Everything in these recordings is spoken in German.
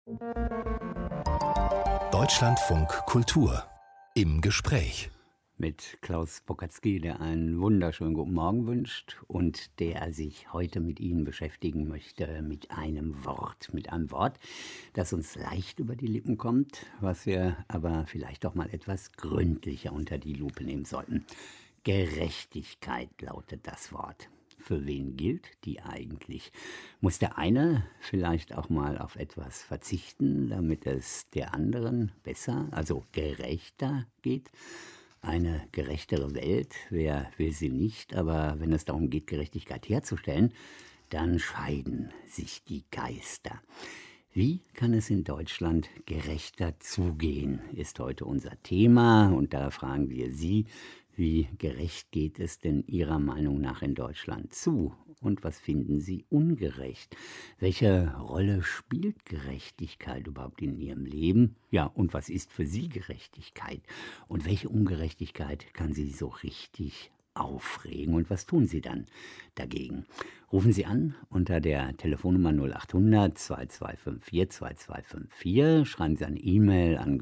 Deutschlandfunk Kultur im Gespräch. Mit Klaus Bokatzky, der einen wunderschönen guten Morgen wünscht und der sich heute mit Ihnen beschäftigen möchte mit einem Wort, das uns leicht über die Lippen kommt, was wir aber vielleicht doch mal etwas gründlicher unter die Lupe nehmen sollten. Gerechtigkeit lautet das Wort. Für wen gilt die eigentlich? Muss der eine vielleicht auch mal auf etwas verzichten, damit es der anderen besser, also gerechter geht? Eine gerechtere Welt, wer will sie nicht, aber wenn es darum geht, Gerechtigkeit herzustellen, dann scheiden sich die Geister. Wie kann es in Deutschland gerechter zugehen, ist heute unser Thema und da fragen wir Sie, wie gerecht geht es denn Ihrer Meinung nach in Deutschland zu? Und was finden Sie ungerecht? Welche Rolle spielt Gerechtigkeit überhaupt in Ihrem Leben? Ja, und was ist für Sie Gerechtigkeit? Und welche Ungerechtigkeit kann Sie so richtig aufregen? Und was tun Sie dann dagegen? Rufen Sie an unter der Telefonnummer 0800 2254 2254. Schreiben Sie eine E-Mail an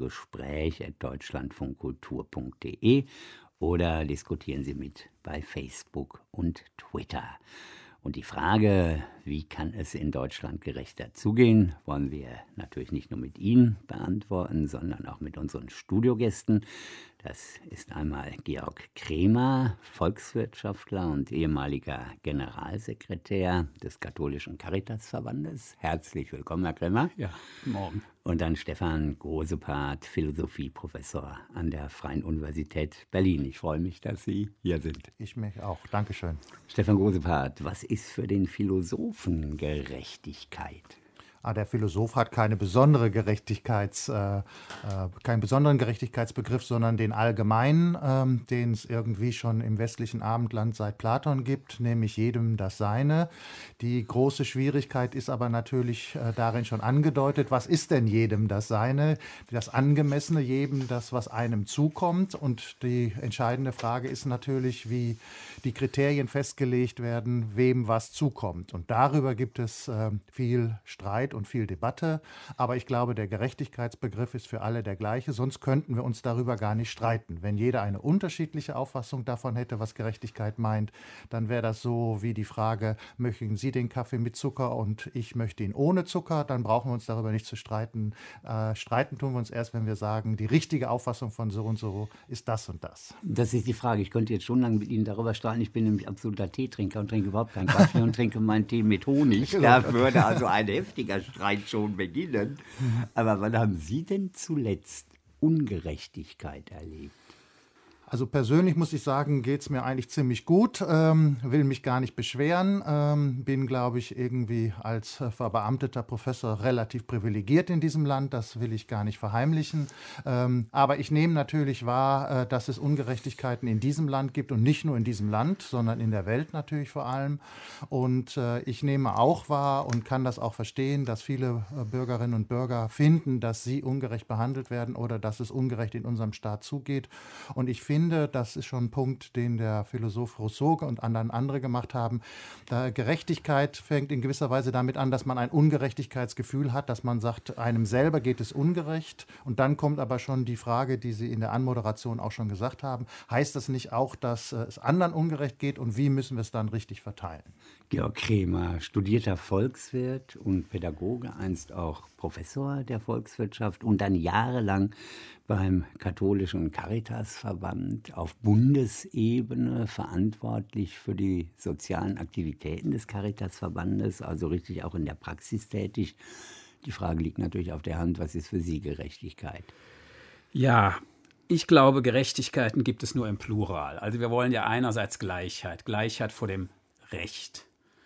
gespräch@deutschlandfunkkultur.de oder diskutieren Sie mit bei Facebook und Twitter. Und die Frage, wie kann es in Deutschland gerechter zugehen, wollen wir natürlich nicht nur mit Ihnen beantworten, sondern auch mit unseren Studiogästen. Das ist einmal Georg Kremer, Volkswirtschaftler und ehemaliger Generalsekretär des Katholischen Caritasverbandes. Herzlich willkommen, Herr Kremer. Ja, guten Morgen. Und dann Stefan Grosepart, Philosophieprofessor an der Freien Universität Berlin. Ich freue mich, dass Sie hier sind. Ich mich auch. Dankeschön. Stefan Grosepart, was ist für den Philosophen Gerechtigkeit? Der Philosoph hat keinen besonderen Gerechtigkeitsbegriff, sondern den allgemeinen, den es irgendwie schon im westlichen Abendland seit Platon gibt, nämlich jedem das Seine. Die große Schwierigkeit ist aber natürlich darin schon angedeutet, was ist denn jedem das Seine? Das Angemessene jedem, das, was einem zukommt. Und die entscheidende Frage ist natürlich, wie die Kriterien festgelegt werden, wem was zukommt. Und darüber gibt es viel Streit und viel Debatte, aber ich glaube, der Gerechtigkeitsbegriff ist für alle der gleiche, sonst könnten wir uns darüber gar nicht streiten. Wenn jeder eine unterschiedliche Auffassung davon hätte, was Gerechtigkeit meint, dann wäre das so wie die Frage, möchten Sie den Kaffee mit Zucker und ich möchte ihn ohne Zucker, dann brauchen wir uns darüber nicht zu streiten. Streiten tun wir uns erst, wenn wir sagen, die richtige Auffassung von so und so ist das und das. Das ist die Frage. Ich könnte jetzt schon lange mit Ihnen darüber streiten. Ich bin nämlich absoluter Teetrinker und trinke überhaupt keinen Kaffee und trinke meinen Tee mit Honig. Da würde also ein heftiger Streit schon beginnen. Aber wann haben Sie denn zuletzt Ungerechtigkeit erlebt? Also persönlich muss ich sagen, geht es mir eigentlich ziemlich gut, will mich gar nicht beschweren, bin, glaube ich, irgendwie als verbeamteter Professor relativ privilegiert in diesem Land, das will ich gar nicht verheimlichen. Aber ich nehme natürlich wahr, dass es Ungerechtigkeiten in diesem Land gibt und nicht nur in diesem Land, sondern in der Welt natürlich vor allem. Und ich nehme auch wahr und kann das auch verstehen, dass viele Bürgerinnen und Bürger finden, dass sie ungerecht behandelt werden oder dass es ungerecht in unserem Staat zugeht. Und ich finde, das ist schon ein Punkt, den der Philosoph Rousseau und andere gemacht haben. Gerechtigkeit fängt in gewisser Weise damit an, dass man ein Ungerechtigkeitsgefühl hat, dass man sagt, einem selber geht es ungerecht. Und dann kommt aber schon die Frage, die Sie in der Anmoderation auch schon gesagt haben, heißt das nicht auch, dass es anderen ungerecht geht und wie müssen wir es dann richtig verteilen? Georg Kremer, studierter Volkswirt und Pädagoge, einst auch Professor der Volkswirtschaft und dann jahrelang beim Katholischen Caritasverband auf Bundesebene verantwortlich für die sozialen Aktivitäten des Caritasverbandes, also richtig auch in der Praxis tätig. Die Frage liegt natürlich auf der Hand, was ist für Sie Gerechtigkeit? Ja, ich glaube, Gerechtigkeiten gibt es nur im Plural. Also wir wollen ja einerseits Gleichheit vor dem Recht,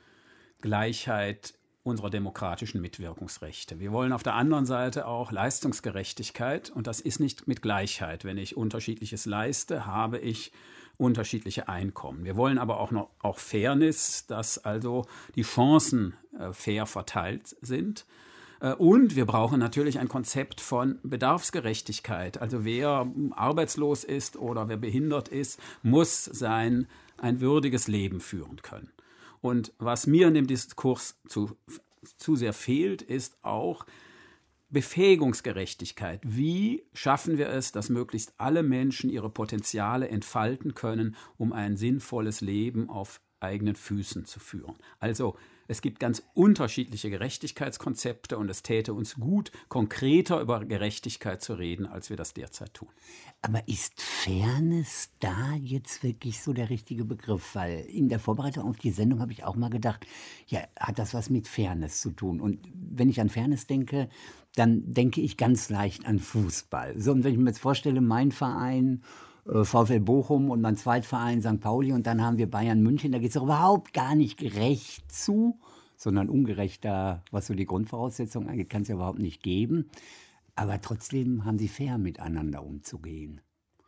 Gleichheit unserer demokratischen Mitwirkungsrechte. Wir wollen auf der anderen Seite auch Leistungsgerechtigkeit und das ist nicht mit Gleichheit. Wenn ich Unterschiedliches leiste, habe ich unterschiedliche Einkommen. Wir wollen aber auch Fairness, dass also die Chancen fair verteilt sind. Und wir brauchen natürlich ein Konzept von Bedarfsgerechtigkeit. Also wer arbeitslos ist oder wer behindert ist, muss ein würdiges Leben führen können. Und was mir in dem Diskurs zu sehr fehlt, ist auch Befähigungsgerechtigkeit. Wie schaffen wir es, dass möglichst alle Menschen ihre Potenziale entfalten können, um ein sinnvolles Leben auf eigenen Füßen zu führen? Also es gibt ganz unterschiedliche Gerechtigkeitskonzepte und es täte uns gut, konkreter über Gerechtigkeit zu reden, als wir das derzeit tun. Aber ist Fairness da jetzt wirklich so der richtige Begriff? Weil in der Vorbereitung auf die Sendung habe ich auch mal gedacht, ja, hat das was mit Fairness zu tun? Und wenn ich an Fairness denke, dann denke ich ganz leicht an Fußball. So, und wenn ich mir jetzt vorstelle, mein Verein, VfL Bochum und mein Zweitverein St. Pauli und dann haben wir Bayern München, da geht es doch überhaupt gar nicht gerecht zu, sondern ungerechter, was so die Grundvoraussetzungen angeht, kann es ja überhaupt nicht geben. Aber trotzdem haben sie fair miteinander umzugehen.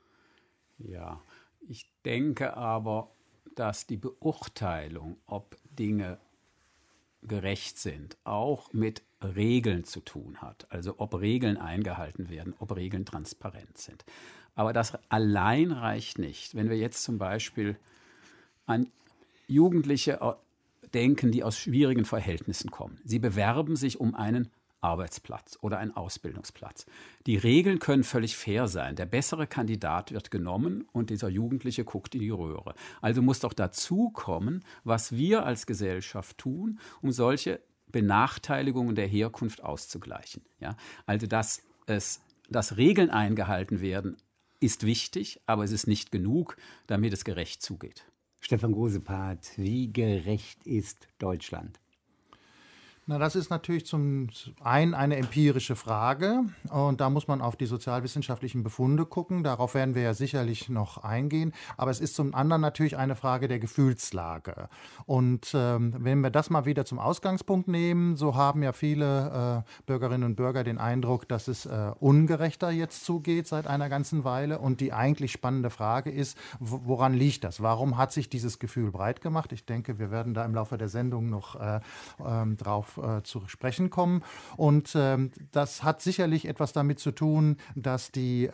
Ja, ich denke aber, dass die Beurteilung, ob Dinge gerecht sind, auch mit Regeln zu tun hat. Also ob Regeln eingehalten werden, ob Regeln transparent sind. Aber das allein reicht nicht. Wenn wir jetzt zum Beispiel an Jugendliche denken, die aus schwierigen Verhältnissen kommen. Sie bewerben sich um einen Arbeitsplatz oder einen Ausbildungsplatz. Die Regeln können völlig fair sein. Der bessere Kandidat wird genommen und dieser Jugendliche guckt in die Röhre. Also muss doch dazu kommen, was wir als Gesellschaft tun, um solche Benachteiligungen der Herkunft auszugleichen. Ja? Also dass Regeln eingehalten werden, ist wichtig, aber es ist nicht genug, damit es gerecht zugeht. Stefan Grosepart, wie gerecht ist Deutschland? Na, das ist natürlich zum einen eine empirische Frage und da muss man auf die sozialwissenschaftlichen Befunde gucken. Darauf werden wir ja sicherlich noch eingehen. Aber es ist zum anderen natürlich eine Frage der Gefühlslage. Und wenn wir das mal wieder zum Ausgangspunkt nehmen, so haben ja viele Bürgerinnen und Bürger den Eindruck, dass es ungerechter jetzt zugeht seit einer ganzen Weile. Und die eigentlich spannende Frage ist, woran liegt das? Warum hat sich dieses Gefühl breit gemacht? Ich denke, wir werden da im Laufe der Sendung noch drauf zu sprechen kommen. Und das hat sicherlich etwas damit zu tun, dass die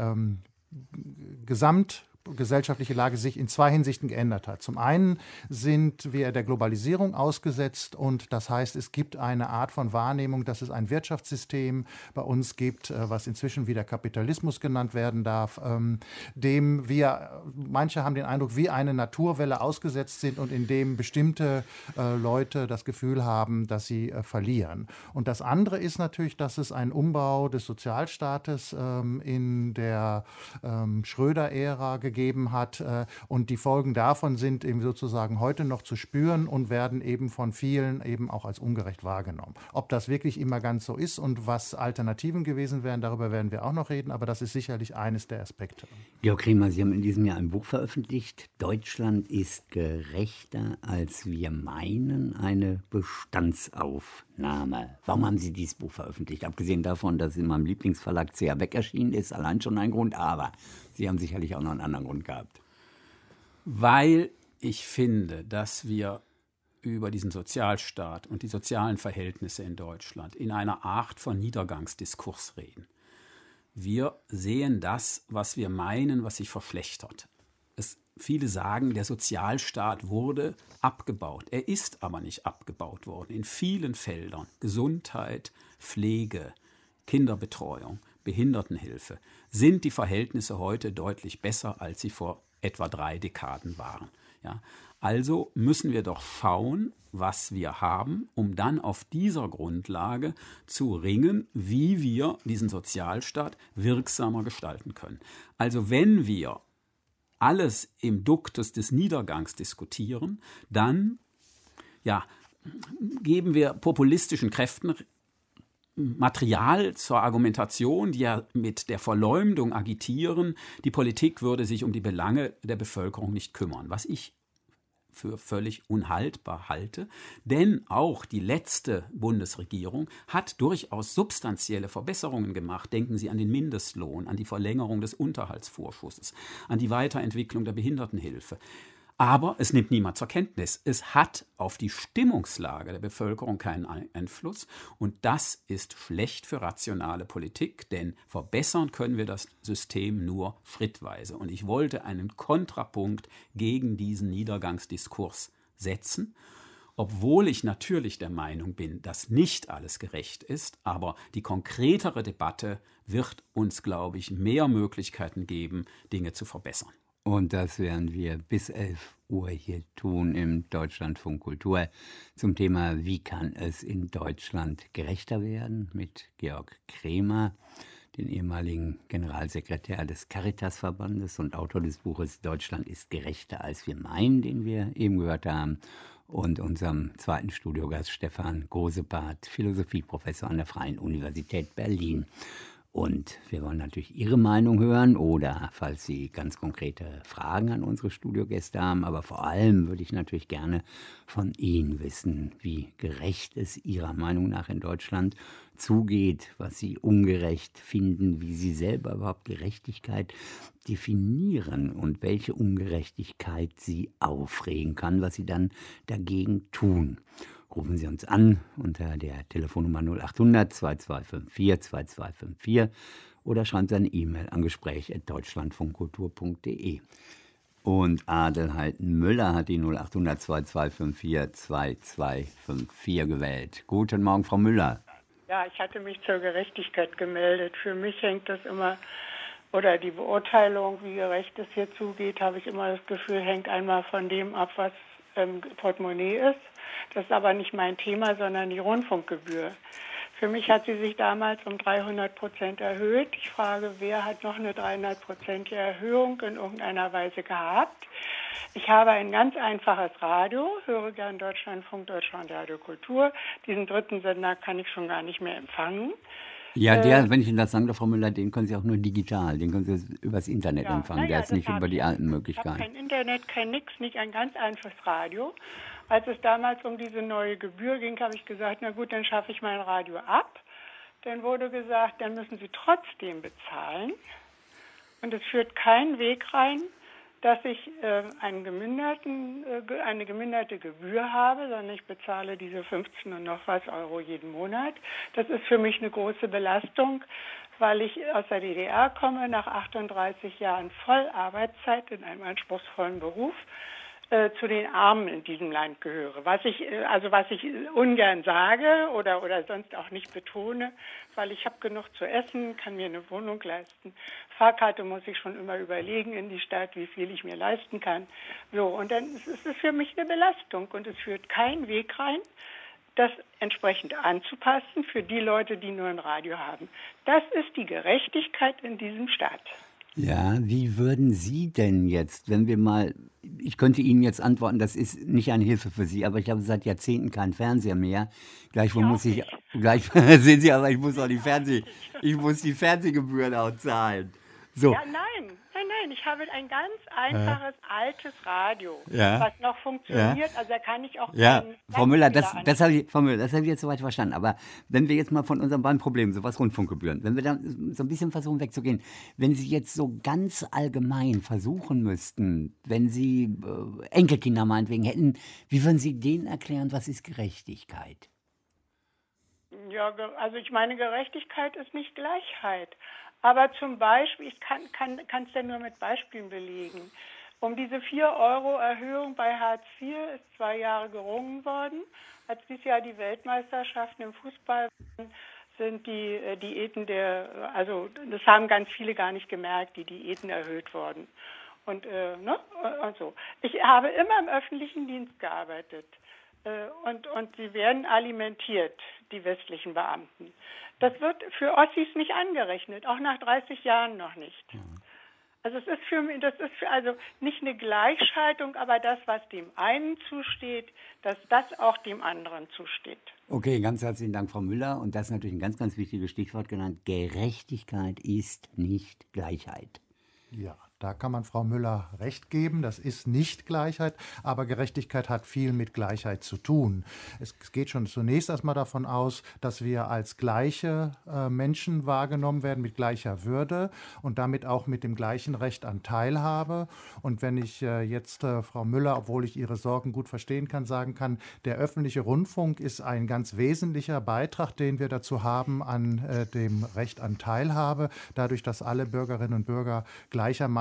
gesamtgesellschaftliche Lage sich in zwei Hinsichten geändert hat. Zum einen sind wir der Globalisierung ausgesetzt und das heißt, es gibt eine Art von Wahrnehmung, dass es ein Wirtschaftssystem bei uns gibt, was inzwischen wieder Kapitalismus genannt werden darf, dem wir, manche haben den Eindruck, wie eine Naturwelle ausgesetzt sind und in dem bestimmte Leute das Gefühl haben, dass sie verlieren. Und das andere ist natürlich, dass es einen Umbau des Sozialstaates in der Schröder-Ära gegeben hat und die Folgen davon sind eben sozusagen heute noch zu spüren und werden eben von vielen eben auch als ungerecht wahrgenommen. Ob das wirklich immer ganz so ist und was Alternativen gewesen wären, darüber werden wir auch noch reden, aber das ist sicherlich eines der Aspekte. Georg Kremer, Sie haben in diesem Jahr ein Buch veröffentlicht, Deutschland ist gerechter, als wir meinen, eine Bestandsaufnahme. Warum haben Sie dieses Buch veröffentlicht? Abgesehen davon, dass es in meinem Lieblingsverlag C.A. Beck erschienen ist, allein schon ein Grund, aber Sie haben sicherlich auch noch einen anderen Grund gehabt. Weil ich finde, dass wir über diesen Sozialstaat und die sozialen Verhältnisse in Deutschland in einer Art von Niedergangsdiskurs reden. Wir sehen das, was wir meinen, was sich verschlechtert. Viele sagen, der Sozialstaat wurde abgebaut. Er ist aber nicht abgebaut worden. In vielen Feldern, Gesundheit, Pflege, Kinderbetreuung, Behindertenhilfe, sind die Verhältnisse heute deutlich besser, als sie vor etwa 3 Dekaden waren. Ja? Also müssen wir doch schauen, was wir haben, um dann auf dieser Grundlage zu ringen, wie wir diesen Sozialstaat wirksamer gestalten können. Also wenn wir alles im Duktus des Niedergangs diskutieren, dann geben wir populistischen Kräften Material zur Argumentation, die ja mit der Verleumdung agitieren, die Politik würde sich um die Belange der Bevölkerung nicht kümmern, was ich für völlig unhaltbar halte, denn auch die letzte Bundesregierung hat durchaus substanzielle Verbesserungen gemacht. Denken Sie an den Mindestlohn, an die Verlängerung des Unterhaltsvorschusses, an die Weiterentwicklung der Behindertenhilfe. Aber es nimmt niemand zur Kenntnis. Es hat auf die Stimmungslage der Bevölkerung keinen Einfluss und das ist schlecht für rationale Politik, denn verbessern können wir das System nur schrittweise. Und ich wollte einen Kontrapunkt gegen diesen Niedergangsdiskurs setzen Obwohl ich natürlich der Meinung bin, dass nicht alles gerecht ist, aber die konkretere Debatte wird uns, glaube ich, mehr Möglichkeiten geben, Dinge zu verbessern. Und das werden wir bis 11 Uhr hier tun im Deutschlandfunk Kultur zum Thema Wie kann es in Deutschland gerechter werden mit Georg Kremer, den ehemaligen Generalsekretär des Caritasverbandes und Autor des Buches Deutschland ist gerechter als wir meinen, den wir eben gehört haben, und unserem zweiten Studiogast Stefan Gosepart, Philosophieprofessor an der Freien Universität Berlin. Und wir wollen natürlich Ihre Meinung hören oder falls Sie ganz konkrete Fragen an unsere Studiogäste haben. Aber vor allem würde ich natürlich gerne von Ihnen wissen, wie gerecht es Ihrer Meinung nach in Deutschland zugeht, was Sie ungerecht finden, wie Sie selber überhaupt Gerechtigkeit definieren und welche Ungerechtigkeit Sie aufregen kann, was Sie dann dagegen tun. Rufen Sie uns an unter der Telefonnummer 0800 2254 2254 oder schreiben Sie eine E-Mail an gespräch@deutschlandfunkkultur.de. Und Adelheid Müller hat die 0800 2254 2254 gewählt. Guten Morgen, Frau Müller. Ja, ich hatte mich zur Gerechtigkeit gemeldet. Für mich hängt das immer, oder die Beurteilung, wie gerecht es hier zugeht, habe ich immer das Gefühl, hängt einmal von dem ab, was Portemonnaie ist. Das ist aber nicht mein Thema, sondern die Rundfunkgebühr. Für mich hat sie sich damals um 300% erhöht. Ich frage, wer hat noch eine 300%ige Erhöhung in irgendeiner Weise gehabt? Ich habe ein ganz einfaches Radio, höre gern Deutschlandfunk, Deutschlandradio Kultur. Diesen dritten Sender kann ich schon gar nicht mehr empfangen. Ja, wenn ich Ihnen das sagen darf, Frau Müller, den können Sie auch nur digital, den können Sie übers Internet empfangen. Der ist nicht über die alten Möglichkeiten. Ich habe kein Internet, kein nix, nicht ein ganz einfaches Radio. Als es damals um diese neue Gebühr ging, habe ich gesagt, na gut, dann schaffe ich mein Radio ab. Dann wurde gesagt, dann müssen Sie trotzdem bezahlen. Und es führt keinen Weg rein, dass ich eine geminderte Gebühr habe, sondern ich bezahle diese 15 und noch was Euro jeden Monat. Das ist für mich eine große Belastung, weil ich aus der DDR komme, nach 38 Jahren Vollarbeitszeit in einem anspruchsvollen Beruf, zu den Armen in diesem Land gehöre. Was ich ungern sage oder sonst auch nicht betone, weil ich habe genug zu essen, kann mir eine Wohnung leisten. Fahrkarte muss ich schon immer überlegen in die Stadt, wie viel ich mir leisten kann. So, und dann ist es für mich eine Belastung und es führt keinen Weg rein, das entsprechend anzupassen für die Leute, die nur ein Radio haben. Das ist die Gerechtigkeit in diesem Staat. Ja, wie würden Sie denn jetzt, wenn wir mal, ich könnte Ihnen jetzt antworten, das ist nicht eine Hilfe für Sie, aber ich habe seit Jahrzehnten keinen Fernseher mehr. Gleichwohl muss ich, sehen Sie, aber ich muss die Fernsehgebühren auch zahlen. So. Ja, nein, ich habe ein ganz einfaches, altes Radio, was noch funktioniert, also da kann ich auch... Ja, Frau Müller, das habe ich jetzt soweit verstanden, aber wenn wir jetzt mal von unseren beiden Problemen, so was Rundfunkgebühren, wenn wir da so ein bisschen versuchen wegzugehen, wenn Sie jetzt so ganz allgemein versuchen müssten, wenn Sie Enkelkinder meinetwegen hätten, wie würden Sie denen erklären, was ist Gerechtigkeit? Ja, also ich meine, Gerechtigkeit ist nicht Gleichheit. Aber zum Beispiel, ich kann es ja nur mit Beispielen belegen. Um diese 4-Euro-Erhöhung bei Hartz IV ist 2 Jahre gerungen worden. Als dieses Jahr die Weltmeisterschaften im Fußball waren, sind die Diäten das haben ganz viele gar nicht gemerkt, die Diäten erhöht worden. Und so. Ich habe immer im öffentlichen Dienst gearbeitet. Und sie werden alimentiert, die westlichen Beamten. Das wird für Ossis nicht angerechnet, auch nach 30 Jahren noch nicht. Also es ist für mich, also nicht eine Gleichschaltung, aber das, was dem einen zusteht, dass das auch dem anderen zusteht. Okay, ganz herzlichen Dank, Frau Müller. Und das ist natürlich ein ganz, ganz wichtiges Stichwort genannt. Gerechtigkeit ist nicht Gleichheit. Ja, da kann man Frau Müller recht geben. Das ist nicht Gleichheit, aber Gerechtigkeit hat viel mit Gleichheit zu tun. Es geht schon zunächst erstmal davon aus, dass wir als gleiche Menschen wahrgenommen werden, mit gleicher Würde und damit auch mit dem gleichen Recht an Teilhabe. Und wenn ich jetzt Frau Müller, obwohl ich ihre Sorgen gut verstehen kann, sagen kann, der öffentliche Rundfunk ist ein ganz wesentlicher Beitrag, den wir dazu haben an dem Recht an Teilhabe, dadurch, dass alle Bürgerinnen und Bürger gleichermaßen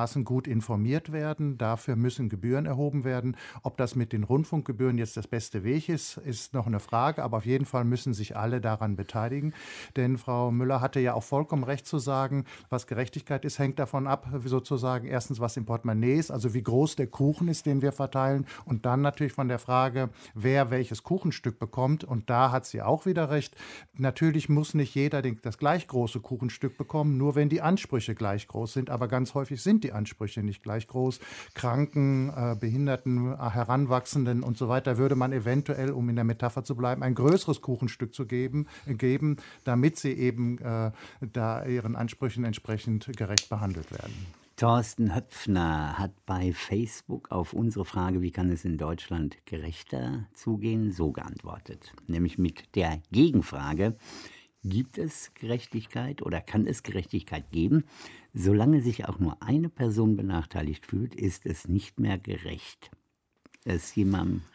einigermaßen gut informiert werden. Dafür müssen Gebühren erhoben werden. Ob das mit den Rundfunkgebühren jetzt das beste Weg ist, ist noch eine Frage. Aber auf jeden Fall müssen sich alle daran beteiligen. Denn Frau Müller hatte ja auch vollkommen recht zu sagen, was Gerechtigkeit ist, hängt davon ab, sozusagen erstens, was im Portemonnaie ist, also wie groß der Kuchen ist, den wir verteilen. Und dann natürlich von der Frage, wer welches Kuchenstück bekommt. Und da hat sie auch wieder recht. Natürlich muss nicht jeder das gleich große Kuchenstück bekommen, nur wenn die Ansprüche gleich groß sind. Aber ganz häufig sind die Ansprüche nicht gleich groß. Kranken, Behinderten, Heranwachsenden und so weiter würde man eventuell, um in der Metapher zu bleiben, ein größeres Kuchenstück zu geben, damit sie eben da ihren Ansprüchen entsprechend gerecht behandelt werden. Thorsten Höpfner hat bei Facebook auf unsere Frage, wie kann es in Deutschland gerechter zugehen, so geantwortet. Nämlich mit der Gegenfrage: Gibt es Gerechtigkeit oder kann es Gerechtigkeit geben? Solange sich auch nur eine Person benachteiligt fühlt, ist es nicht mehr gerecht. Es jemandem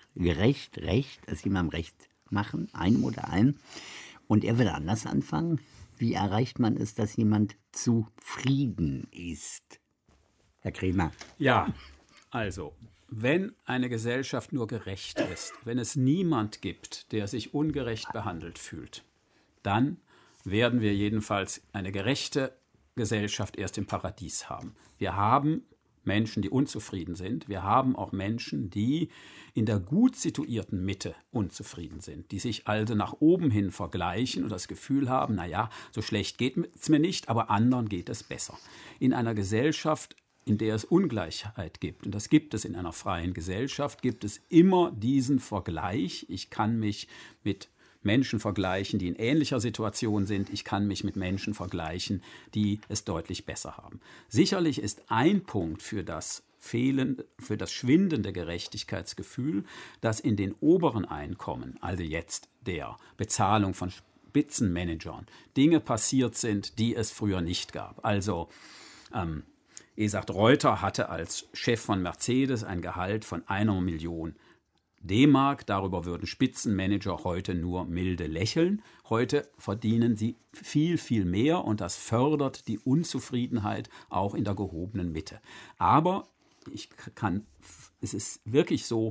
recht machen, einem oder allen. Und er will anders anfangen. Wie erreicht man es, dass jemand zufrieden ist? Herr Kremer. Ja, also, wenn eine Gesellschaft nur gerecht ist, wenn es niemand gibt, der sich ungerecht behandelt fühlt, dann werden wir jedenfalls eine gerechte Gesellschaft erst im Paradies haben. Wir haben Menschen, die unzufrieden sind. Wir haben auch Menschen, die in der gut situierten Mitte unzufrieden sind, die sich also nach oben hin vergleichen und das Gefühl haben, naja, so schlecht geht es mir nicht, aber anderen geht es besser. In einer Gesellschaft, in der es Ungleichheit gibt, und das gibt es in einer freien Gesellschaft, gibt es immer diesen Vergleich. Ich kann mich mit Menschen vergleichen, die in ähnlicher Situation sind. Ich kann mich mit Menschen vergleichen, die es deutlich besser haben. Sicherlich ist ein Punkt für das schwindende Gerechtigkeitsgefühl, dass in den oberen Einkommen, also jetzt der Bezahlung von Spitzenmanagern, Dinge passiert sind, die es früher nicht gab. Also Esad Reuter hatte als Chef von Mercedes ein Gehalt von 1 Million D-Mark. Darüber würden Spitzenmanager heute nur milde lächeln. Heute verdienen sie viel, viel mehr und das fördert die Unzufriedenheit auch in der gehobenen Mitte. Aber es ist wirklich so,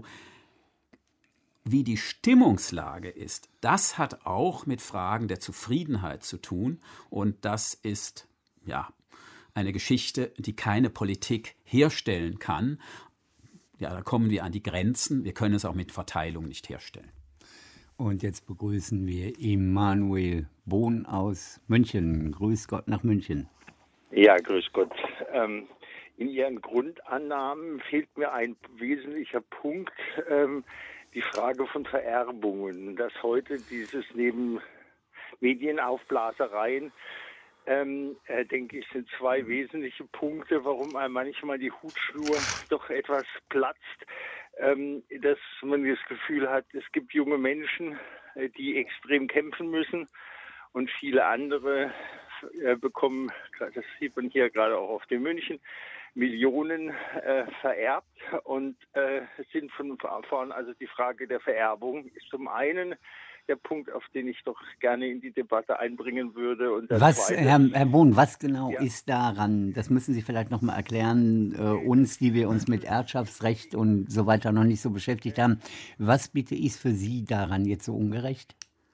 wie die Stimmungslage ist, das hat auch mit Fragen der Zufriedenheit zu tun und das ist eine Geschichte, die keine Politik herstellen kann. Ja, da kommen wir an die Grenzen. Wir können es auch mit Verteilung nicht herstellen. Und jetzt begrüßen wir Emanuel Bohn aus München. Grüß Gott nach München. Ja, grüß Gott. In Ihren Grundannahmen fehlt mir ein wesentlicher Punkt, die Frage von Vererbungen. Dass heute dieses neben Medienaufblasereien denke ich, sind 2 wesentliche Punkte, warum einem manchmal die Hutschnur doch etwas platzt, dass man das Gefühl hat, es gibt junge Menschen, die extrem kämpfen müssen und viele andere bekommen, das sieht man hier gerade auch auf dem München, Millionen vererbt und sind von vorn, also die Frage der Vererbung ist zum einen der Punkt, auf den ich doch gerne in die Debatte einbringen würde. Und Herr Bohn, was genau ist daran, das müssen Sie vielleicht noch mal erklären, uns, die wir uns mit Erbschaftsrecht und so weiter noch nicht so beschäftigt haben. Was bitte ist für Sie daran jetzt so ungerecht?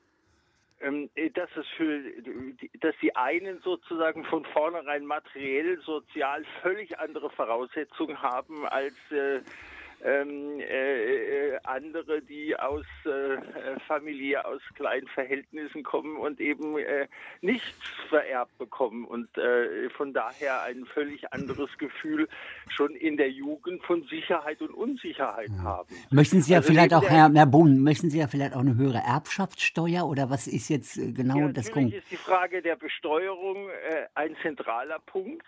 Dass die einen sozusagen von vornherein materiell, sozial völlig andere Voraussetzungen haben als andere, die aus Familie, aus kleinen Verhältnissen kommen und eben nichts vererbt bekommen und von daher ein völlig anderes Gefühl schon in der Jugend von Sicherheit und Unsicherheit haben. Möchten Sie vielleicht auch, Herr Bohn, möchten Sie vielleicht auch eine höhere Erbschaftssteuer oder was ist jetzt genau das Punkt? Natürlich ist die Frage der Besteuerung ein zentraler Punkt.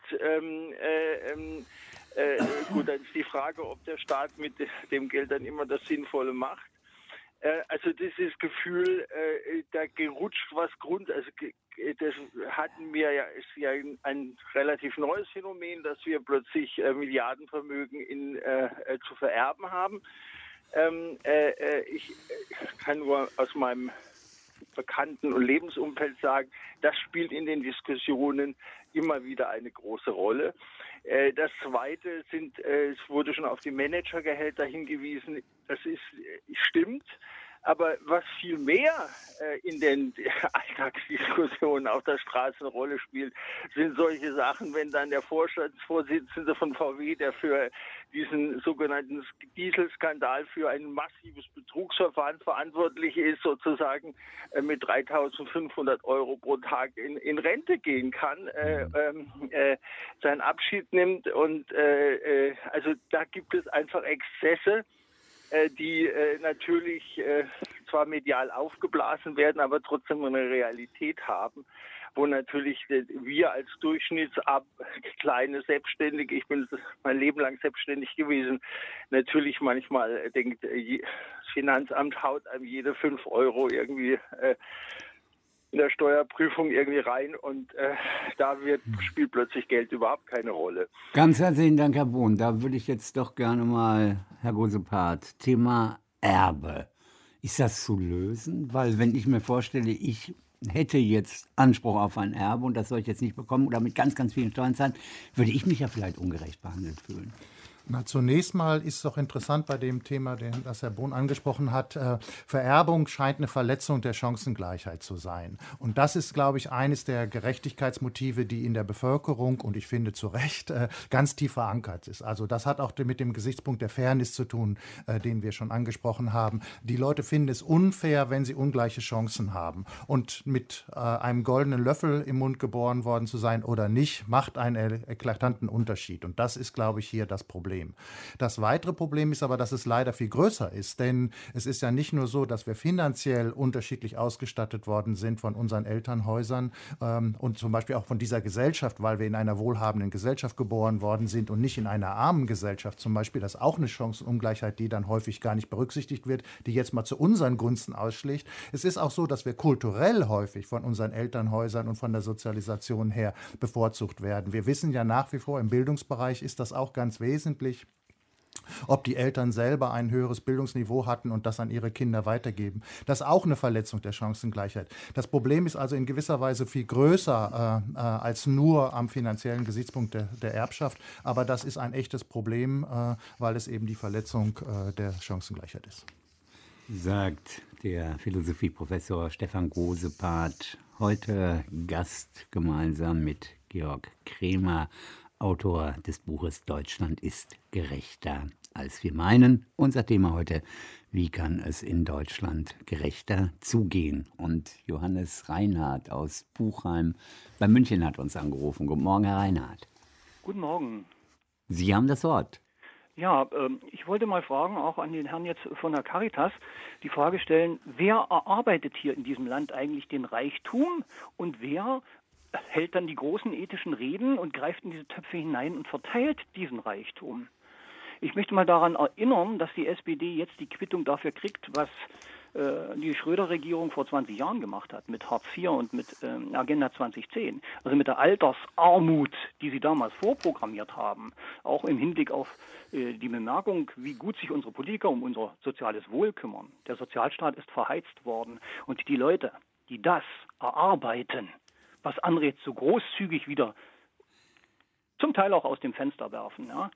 Gut, dann ist die Frage, ob der Staat mit dem Geld dann immer das Sinnvolle macht. Also dieses Gefühl, da gerutscht was das hatten wir ist ja ein relativ neues Phänomen, dass wir plötzlich Milliardenvermögen zu vererben haben. Ich kann nur aus meinem Bekannten- und Lebensumfeld sagen, das spielt in den Diskussionen immer wieder eine große Rolle. Das Zweite es wurde schon auf die Managergehälter hingewiesen, stimmt. Aber was viel mehr in den Alltagsdiskussionen auf der Straße eine Rolle spielt, sind solche Sachen, wenn dann der Vorstandsvorsitzende von VW, der für diesen sogenannten Dieselskandal für ein massives Betrugsverfahren verantwortlich ist, sozusagen mit 3.500 € pro Tag in Rente gehen kann, seinen Abschied nimmt. Und also da gibt es einfach Exzesse, die natürlich zwar medial aufgeblasen werden, aber trotzdem eine Realität haben, wo natürlich wir als kleine Selbstständige, ich bin mein Leben lang selbstständig gewesen, natürlich manchmal denkt, das Finanzamt haut einem jede 5 € irgendwie in der Steuerprüfung irgendwie rein und spielt plötzlich Geld überhaupt keine Rolle. Ganz herzlichen Dank, Herr Bohn. Da würde ich jetzt doch gerne mal, Herr Gosepart, Thema Erbe. Ist das zu lösen? Weil wenn ich mir vorstelle, ich hätte jetzt Anspruch auf ein Erbe und das soll ich jetzt nicht bekommen oder mit ganz, ganz vielen Steuern zahlen, würde ich mich ja vielleicht ungerecht behandelt fühlen. Na, zunächst mal ist es doch interessant bei dem Thema, das Herr Bohn angesprochen hat. Vererbung scheint eine Verletzung der Chancengleichheit zu sein. Und das ist, glaube ich, eines der Gerechtigkeitsmotive, die in der Bevölkerung, und ich finde zu Recht, ganz tief verankert ist. Also das hat auch mit dem Gesichtspunkt der Fairness zu tun, den wir schon angesprochen haben. Die Leute finden es unfair, wenn sie ungleiche Chancen haben. Und mit einem goldenen Löffel im Mund geboren worden zu sein oder nicht, macht einen eklatanten Unterschied. Und das ist, glaube ich, hier das Problem. Das weitere Problem ist aber, dass es leider viel größer ist, denn es ist ja nicht nur so, dass wir finanziell unterschiedlich ausgestattet worden sind von unseren Elternhäusern und zum Beispiel auch von dieser Gesellschaft, weil wir in einer wohlhabenden Gesellschaft geboren worden sind und nicht in einer armen Gesellschaft zum Beispiel. Das ist auch eine Chancenungleichheit, die dann häufig gar nicht berücksichtigt wird, die jetzt mal zu unseren Gunsten ausschlägt. Es ist auch so, dass wir kulturell häufig von unseren Elternhäusern und von der Sozialisation her bevorzugt werden. Wir wissen ja nach wie vor, im Bildungsbereich ist das auch ganz wesentlich, ob die Eltern selber ein höheres Bildungsniveau hatten und das an ihre Kinder weitergeben. Das ist auch eine Verletzung der Chancengleichheit. Das Problem ist also in gewisser Weise viel größer als nur am finanziellen Gesichtspunkt der Erbschaft. Aber das ist ein echtes Problem, weil es eben die Verletzung der Chancengleichheit ist. Sagt der Philosophieprofessor Stefan Gosepart, heute Gast gemeinsam mit Georg Kremer, Autor des Buches Deutschland ist gerechter, als wir meinen. Unser Thema heute, wie kann es in Deutschland gerechter zugehen? Und Johannes Reinhardt aus Buchheim bei München hat uns angerufen. Guten Morgen, Herr Reinhardt. Guten Morgen. Sie haben das Wort. Ja, ich wollte mal fragen, auch an den Herrn jetzt von der Caritas, die Frage stellen, wer erarbeitet hier in diesem Land eigentlich den Reichtum und wer hält dann die großen ethischen Reden und greift in diese Töpfe hinein und verteilt diesen Reichtum. Ich möchte mal daran erinnern, dass die SPD jetzt die Quittung dafür kriegt, was die Schröder-Regierung vor 20 Jahren gemacht hat, mit Hartz IV und mit Agenda 2010. Also mit der Altersarmut, die sie damals vorprogrammiert haben, auch im Hinblick auf die Bemerkung, wie gut sich unsere Politiker um unser soziales Wohl kümmern. Der Sozialstaat ist verheizt worden und die Leute, die das erarbeiten, was andere jetzt so großzügig wieder zum Teil auch aus dem Fenster werfen, ja,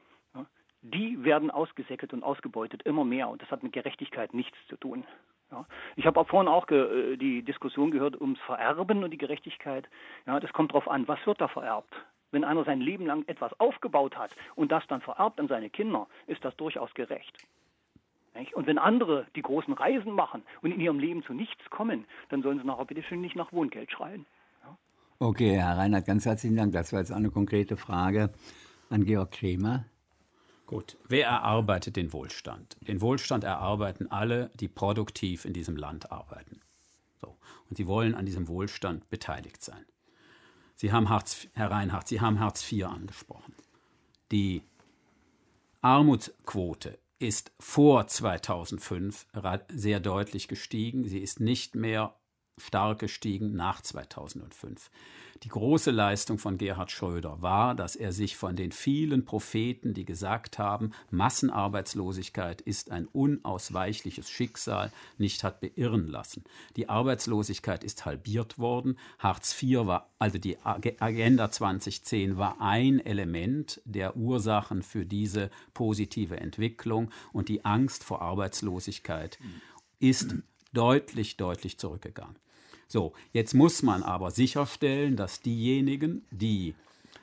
die werden ausgesäckelt und ausgebeutet immer mehr. Und das hat mit Gerechtigkeit nichts zu tun. Ja. Ich habe auch vorhin auch die Diskussion gehört ums Vererben und die Gerechtigkeit. Ja, das kommt darauf an, was wird da vererbt. Wenn einer sein Leben lang etwas aufgebaut hat und das dann vererbt an seine Kinder, ist das durchaus gerecht. Und wenn andere die großen Reisen machen und in ihrem Leben zu nichts kommen, dann sollen sie nachher bitte schön nicht nach Wohngeld schreien. Okay, Herr Reinhardt, ganz herzlichen Dank. Das war jetzt eine konkrete Frage an Georg Kremer. Gut, wer erarbeitet den Wohlstand? Den Wohlstand erarbeiten alle, die produktiv in diesem Land arbeiten. So. Und sie wollen an diesem Wohlstand beteiligt sein. Herr Reinhardt, Sie haben Hartz IV angesprochen. Die Armutsquote ist vor 2005 sehr deutlich gestiegen. Sie ist nicht mehr stark gestiegen nach 2005. Die große Leistung von Gerhard Schröder war, dass er sich von den vielen Propheten, die gesagt haben, Massenarbeitslosigkeit ist ein unausweichliches Schicksal, nicht hat beirren lassen. Die Arbeitslosigkeit ist halbiert worden. Hartz IV war, also die Agenda 2010 war ein Element der Ursachen für diese positive Entwicklung, und die Angst vor Arbeitslosigkeit ist deutlich zurückgegangen. So, jetzt muss man aber sicherstellen, dass diejenigen, die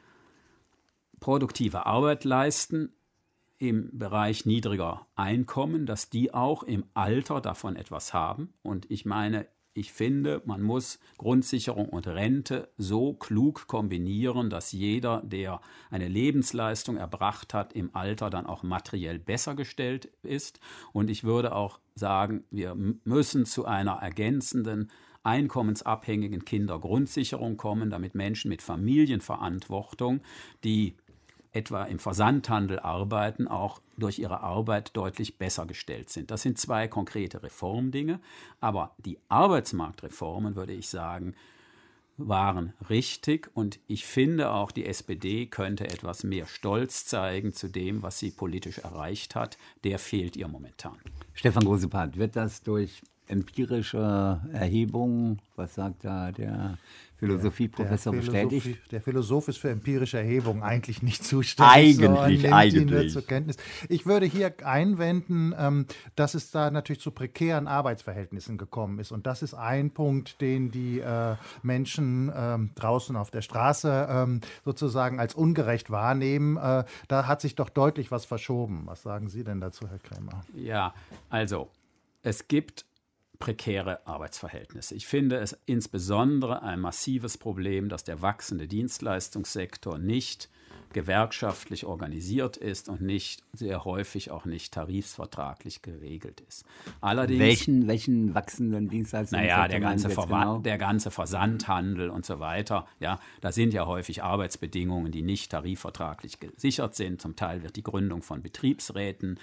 produktive Arbeit leisten im Bereich niedriger Einkommen, dass die auch im Alter davon etwas haben. Und ich finde, man muss Grundsicherung und Rente so klug kombinieren, dass jeder, der eine Lebensleistung erbracht hat, im Alter dann auch materiell besser gestellt ist. Und ich würde auch sagen, wir müssen zu einer ergänzenden einkommensabhängigen Kindergrundsicherung kommen, damit Menschen mit Familienverantwortung, die etwa im Versandhandel arbeiten, auch durch ihre Arbeit deutlich besser gestellt sind. Das sind 2 konkrete Reformdinge, aber die Arbeitsmarktreformen, würde ich sagen, waren richtig, und ich finde auch, die SPD könnte etwas mehr Stolz zeigen zu dem, was sie politisch erreicht hat. Der fehlt ihr momentan. Stefan Grosepart, wird das durch empirische Erhebungen, was sagt da der Philosophieprofessor, bestätigt? Der Philosoph ist für empirische Erhebungen eigentlich nicht zuständig. Eigentlich. Zur Kenntnis. Ich würde hier einwenden, dass es da natürlich zu prekären Arbeitsverhältnissen gekommen ist. Und das ist ein Punkt, den die Menschen draußen auf der Straße sozusagen als ungerecht wahrnehmen. Da hat sich doch deutlich was verschoben. Was sagen Sie denn dazu, Herr Krämer? Ja, also es gibt prekäre Arbeitsverhältnisse. Ich finde es insbesondere ein massives Problem, dass der wachsende Dienstleistungssektor nicht gewerkschaftlich organisiert ist und nicht sehr häufig auch nicht tarifvertraglich geregelt ist. Allerdings, welchen wachsenden Dienstleistungssektor? Naja, der ganze Versandhandel und so weiter. Ja, da sind ja häufig Arbeitsbedingungen, die nicht tarifvertraglich gesichert sind. Zum Teil wird die Gründung von Betriebsräten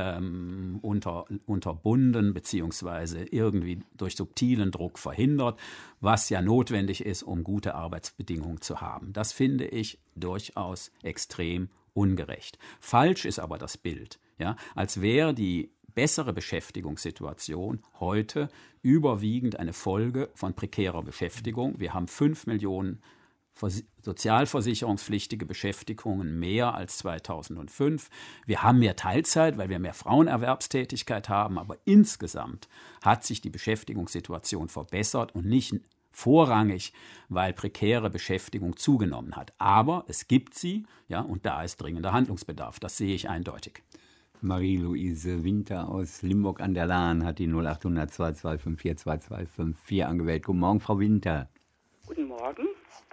unterbunden beziehungsweise irgendwie durch subtilen Druck verhindert, was ja notwendig ist, um gute Arbeitsbedingungen zu haben. Das finde ich durchaus extrem ungerecht. Falsch ist aber das Bild, ja, als wäre die bessere Beschäftigungssituation heute überwiegend eine Folge von prekärer Beschäftigung. Wir haben 5 Millionen sozialversicherungspflichtige Beschäftigungen mehr als 2005. Wir haben mehr Teilzeit, weil wir mehr Frauenerwerbstätigkeit haben, aber insgesamt hat sich die Beschäftigungssituation verbessert und nicht vorrangig, weil prekäre Beschäftigung zugenommen hat. Aber es gibt sie, ja, und da ist dringender Handlungsbedarf. Das sehe ich eindeutig. Marie-Louise Winter aus Limburg an der Lahn hat die 0800 2254 2254 angewählt. Guten Morgen, Frau Winter. Guten Morgen.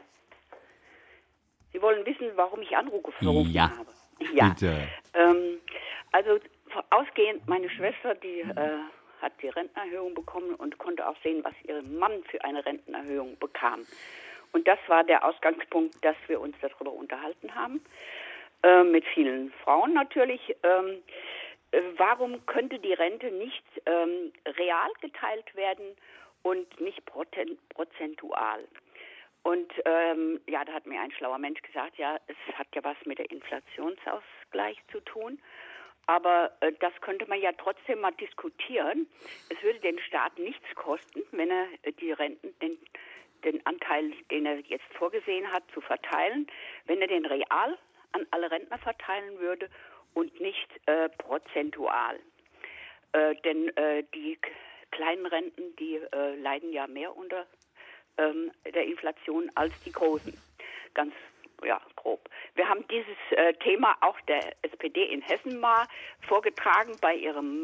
Sie wollen wissen, warum ich angerufen habe? Ja, bitte. Also ausgehend, meine Schwester, die hat die Rentenerhöhung bekommen und konnte auch sehen, was ihr Mann für eine Rentenerhöhung bekam. Und das war der Ausgangspunkt, dass wir uns darüber unterhalten haben, mit vielen Frauen natürlich. Warum könnte die Rente nicht real geteilt werden und nicht prozentual? Und da hat mir ein schlauer Mensch gesagt, ja, es hat ja was mit der Inflationsausgleich zu tun. Aber das könnte man ja trotzdem mal diskutieren. Es würde den Staat nichts kosten, wenn er die Renten, den Anteil, den er jetzt vorgesehen hat, zu verteilen, wenn er den real an alle Rentner verteilen würde und nicht prozentual. Denn die kleinen Renten, die leiden ja mehr unter der Inflation als die großen. Ganz grob. Wir haben dieses Thema auch der SPD in Hessen mal vorgetragen bei ihrem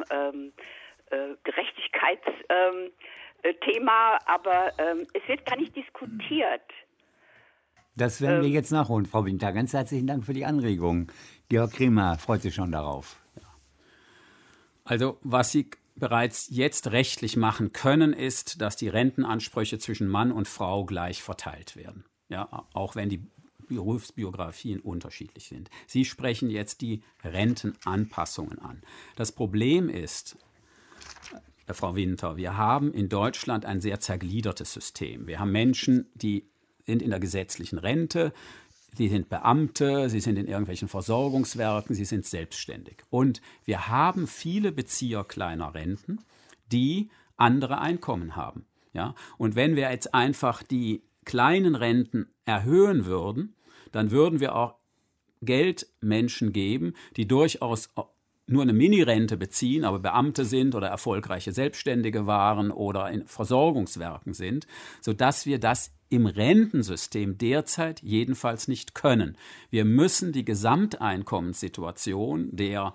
Gerechtigkeitsthema, aber es wird gar nicht diskutiert. Das werden wir jetzt nachholen, Frau Winter. Ganz herzlichen Dank für die Anregung. Georg Krämer freut sich schon darauf. Also, was Sie bereits jetzt rechtlich machen können, ist, dass die Rentenansprüche zwischen Mann und Frau gleich verteilt werden. Ja, auch wenn die Berufsbiografien unterschiedlich sind. Sie sprechen jetzt die Rentenanpassungen an. Das Problem ist, Frau Winter, wir haben in Deutschland ein sehr zergliedertes System. Wir haben Menschen, die sind in der gesetzlichen Rente, sie sind Beamte, sie sind in irgendwelchen Versorgungswerken, sie sind selbstständig. Und wir haben viele Bezieher kleiner Renten, die andere Einkommen haben. Ja? Und wenn wir jetzt einfach die kleinen Renten erhöhen würden, dann würden wir auch Geld Menschen geben, die durchaus nur eine Mini-Rente beziehen, aber Beamte sind oder erfolgreiche Selbstständige waren oder in Versorgungswerken sind, sodass wir das im Rentensystem derzeit jedenfalls nicht können. Wir müssen die Gesamteinkommenssituation der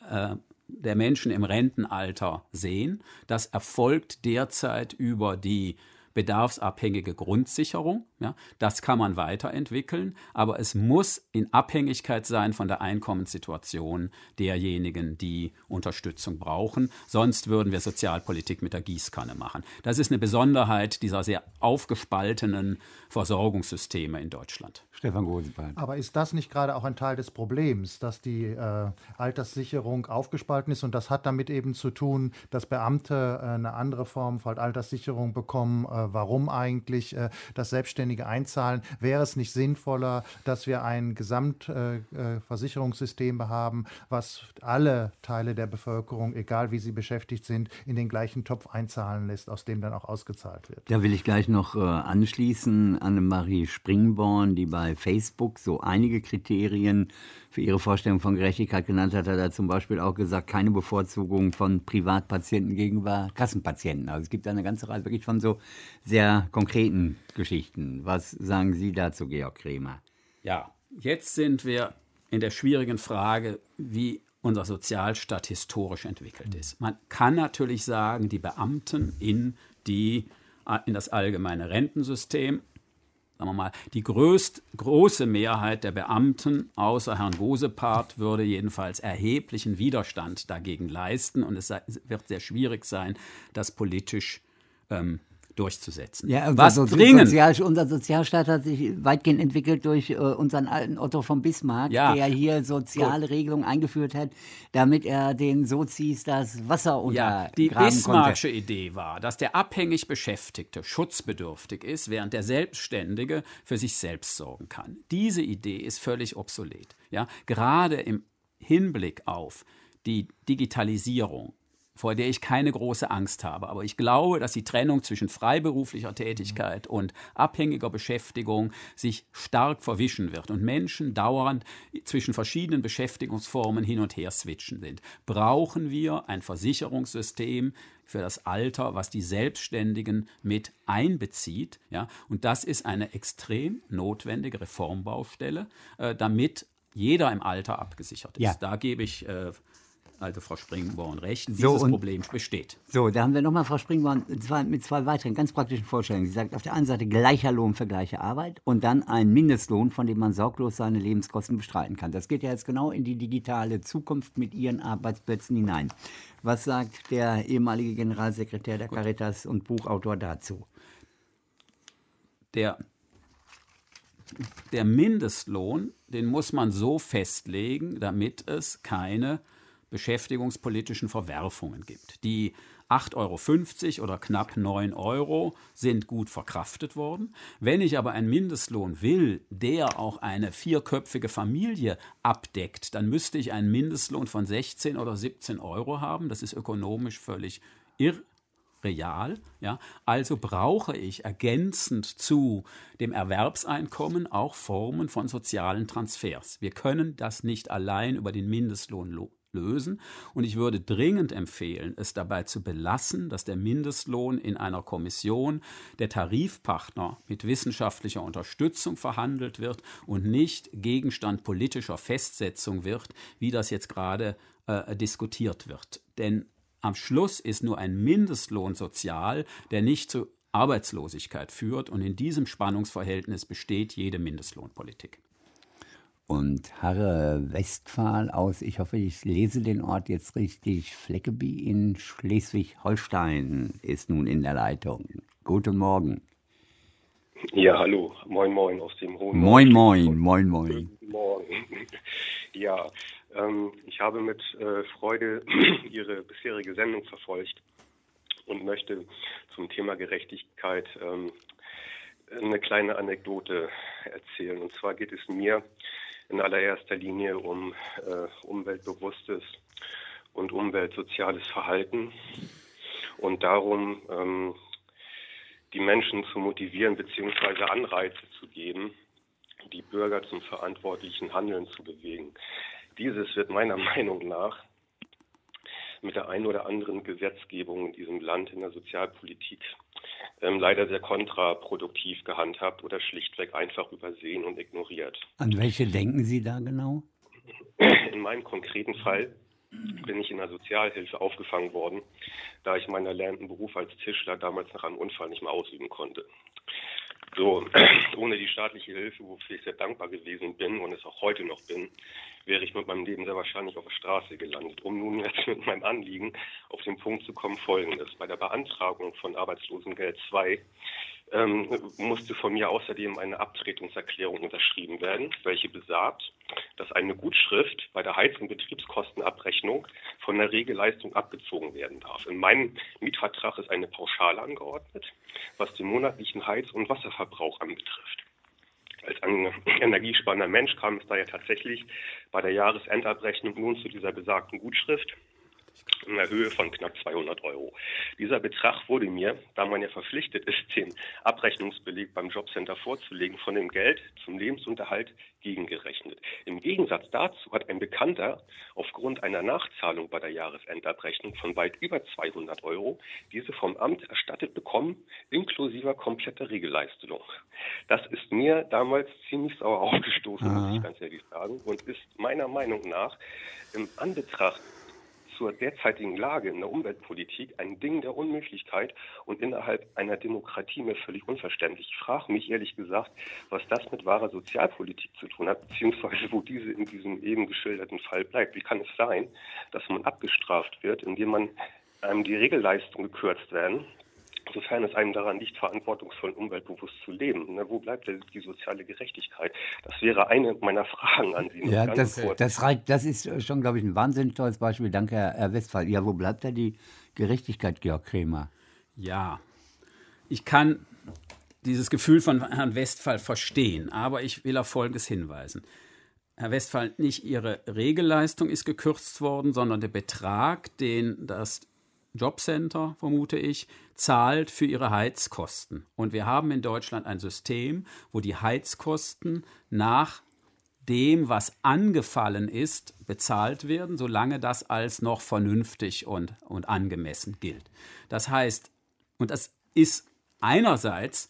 Menschen im Rentenalter sehen. Das erfolgt derzeit über die bedarfsabhängige Grundsicherung. Ja, das kann man weiterentwickeln, aber es muss in Abhängigkeit sein von der Einkommenssituation derjenigen, die Unterstützung brauchen. Sonst würden wir Sozialpolitik mit der Gießkanne machen. Das ist eine Besonderheit dieser sehr aufgespaltenen Versorgungssysteme in Deutschland. Stefan Gosebart. Aber ist das nicht gerade auch ein Teil des Problems, dass die Alterssicherung aufgespalten ist? Und das hat damit eben zu tun, dass Beamte eine andere Form von Alterssicherung bekommen. Warum eigentlich das selbstständige Einzahlen? Wäre es nicht sinnvoller, dass wir ein Gesamtversicherungssystem haben, was alle Teile der Bevölkerung, egal wie sie beschäftigt sind, in den gleichen Topf einzahlen lässt, aus dem dann auch ausgezahlt wird? Da will ich gleich noch anschließen. Annemarie Springborn, die bei Facebook so einige Kriterien für ihre Vorstellung von Gerechtigkeit genannt hat, hat er zum Beispiel auch gesagt, keine Bevorzugung von Privatpatienten gegenüber Kassenpatienten. Also es gibt da eine ganze Reihe wirklich von so sehr konkreten Geschichten. Was sagen Sie dazu, Georg Kremer? Ja, jetzt sind wir in der schwierigen Frage, wie unser Sozialstaat historisch entwickelt ist. Man kann natürlich sagen, die Beamten in das allgemeine Rentensystem, sagen wir mal, die große Mehrheit der Beamten, außer Herrn Gosepart, würde jedenfalls erheblichen Widerstand dagegen leisten. Und es wird sehr schwierig sein, das politisch durchzusetzen. Ja, was dringend. Unser Sozialstaat hat sich weitgehend entwickelt durch unseren alten Otto von Bismarck, der hier soziale Regelungen eingeführt hat, damit er den Sozis das Wasser untergraben konnte. Die Bismarcksche Idee war, dass der abhängig Beschäftigte schutzbedürftig ist, während der Selbstständige für sich selbst sorgen kann. Diese Idee ist völlig obsolet. Ja? Gerade im Hinblick auf die Digitalisierung, vor der ich keine große Angst habe. Aber ich glaube, dass die Trennung zwischen freiberuflicher Tätigkeit und abhängiger Beschäftigung sich stark verwischen wird und Menschen dauernd zwischen verschiedenen Beschäftigungsformen hin und her switchen sind. Brauchen wir ein Versicherungssystem für das Alter, was die Selbstständigen mit einbezieht? Ja? Und das ist eine extrem notwendige Reformbaustelle, damit jeder im Alter abgesichert ist. Ja. Da gebe ich also Frau Springborn recht, dieses Problem besteht. So, da haben wir nochmal Frau Springborn mit zwei weiteren ganz praktischen Vorstellungen. Sie sagt auf der einen Seite gleicher Lohn für gleiche Arbeit und dann ein Mindestlohn, von dem man sorglos seine Lebenskosten bestreiten kann. Das geht ja jetzt genau in die digitale Zukunft mit Ihren Arbeitsplätzen hinein. Was sagt der ehemalige Generalsekretär der Caritas und Buchautor dazu? Der Mindestlohn, den muss man so festlegen, damit es keine beschäftigungspolitischen Verwerfungen gibt. Die 8,50 € oder knapp 9 € sind gut verkraftet worden. Wenn ich aber einen Mindestlohn will, der auch eine 4-köpfige Familie abdeckt, dann müsste ich einen Mindestlohn von 16 oder 17 € haben. Das ist ökonomisch völlig irreal. Ja? Also brauche ich ergänzend zu dem Erwerbseinkommen auch Formen von sozialen Transfers. Wir können das nicht allein über den Mindestlohn lösen. Und ich würde dringend empfehlen, es dabei zu belassen, dass der Mindestlohn in einer Kommission der Tarifpartner mit wissenschaftlicher Unterstützung verhandelt wird und nicht Gegenstand politischer Festsetzung wird, wie das jetzt gerade diskutiert wird. Denn am Schluss ist nur ein Mindestlohn sozial, der nicht zu Arbeitslosigkeit führt. Und in diesem Spannungsverhältnis besteht jede Mindestlohnpolitik. Und Harre Westphal aus, ich hoffe, ich lese den Ort jetzt richtig, Fleckeby in Schleswig-Holstein ist nun in der Leitung. Guten Morgen. Ja, hallo. Moin, moin aus dem Hohen Moin, moin, moin, moin. Guten Morgen. Ja, ich habe mit Freude Ihre bisherige Sendung verfolgt. und möchte zum Thema Gerechtigkeit eine kleine Anekdote erzählen. Und zwar geht es mir in allererster Linie um umweltbewusstes und umweltsoziales Verhalten und darum, die Menschen zu motivieren bzw. Anreize zu geben, die Bürger zum verantwortlichen Handeln zu bewegen. Dieses wird meiner Meinung nach mit der einen oder anderen Gesetzgebung in diesem Land in der Sozialpolitik leider sehr kontraproduktiv gehandhabt oder schlichtweg einfach übersehen und ignoriert. An welche denken Sie da genau? In meinem konkreten Fall bin ich in der Sozialhilfe aufgefangen worden, da ich meinen erlernten Beruf als Tischler damals nach einem Unfall nicht mehr ausüben konnte. So, ohne die staatliche Hilfe, wofür ich sehr dankbar gewesen bin und es auch heute noch bin, wäre ich mit meinem Leben sehr wahrscheinlich auf der Straße gelandet. Um nun jetzt mit meinem Anliegen auf den Punkt zu kommen, Folgendes. Bei der Beantragung von Arbeitslosengeld 2 musste von mir außerdem eine Abtretungserklärung unterschrieben werden, welche besagt, dass eine Gutschrift bei der Heiz- und Betriebskostenabrechnung von der Regelleistung abgezogen werden darf. In meinem Mietvertrag ist eine Pauschale angeordnet, was den monatlichen Heiz- und Wasserverbrauch anbetrifft. Als ein energiesparender Mensch kam es daher tatsächlich bei der Jahresendabrechnung nun zu dieser besagten Gutschrift in der Höhe von knapp 200 €. Dieser Betrag wurde mir, da man ja verpflichtet ist, den Abrechnungsbeleg beim Jobcenter vorzulegen, von dem Geld zum Lebensunterhalt gegengerechnet. Im Gegensatz dazu hat ein Bekannter aufgrund einer Nachzahlung bei der Jahresendabrechnung von weit über 200 € diese vom Amt erstattet bekommen, inklusive kompletter Regelleistung. Das ist mir damals ziemlich sauer aufgestoßen, muss ich ganz ehrlich sagen, und ist meiner Meinung nach im Anbetracht zur derzeitigen Lage in der Umweltpolitik ein Ding der Unmöglichkeit und innerhalb einer Demokratie mir völlig unverständlich. Ich frage mich ehrlich gesagt, was das mit wahrer Sozialpolitik zu tun hat, beziehungsweise wo diese in diesem eben geschilderten Fall bleibt. Wie kann es sein, dass man abgestraft wird, indem man die Regelleistungen gekürzt werden, sofern es einem daran liegt, verantwortungsvoll und umweltbewusst zu leben? Wo bleibt denn die soziale Gerechtigkeit? Das wäre eine meiner Fragen an Sie. Ja, das ist schon, glaube ich, ein wahnsinnig tolles Beispiel. Danke, Herr Westphal. Ja, wo bleibt da die Gerechtigkeit, Georg Kremer? Ja, ich kann dieses Gefühl von Herrn Westphal verstehen, aber ich will auf Folgendes hinweisen. Herr Westphal, nicht Ihre Regelleistung ist gekürzt worden, sondern der Betrag, den das Jobcenter, vermute ich, zahlt für ihre Heizkosten. Und wir haben in Deutschland ein System, wo die Heizkosten nach dem, was angefallen ist, bezahlt werden, solange das als noch vernünftig und angemessen gilt. Das heißt, und das ist einerseits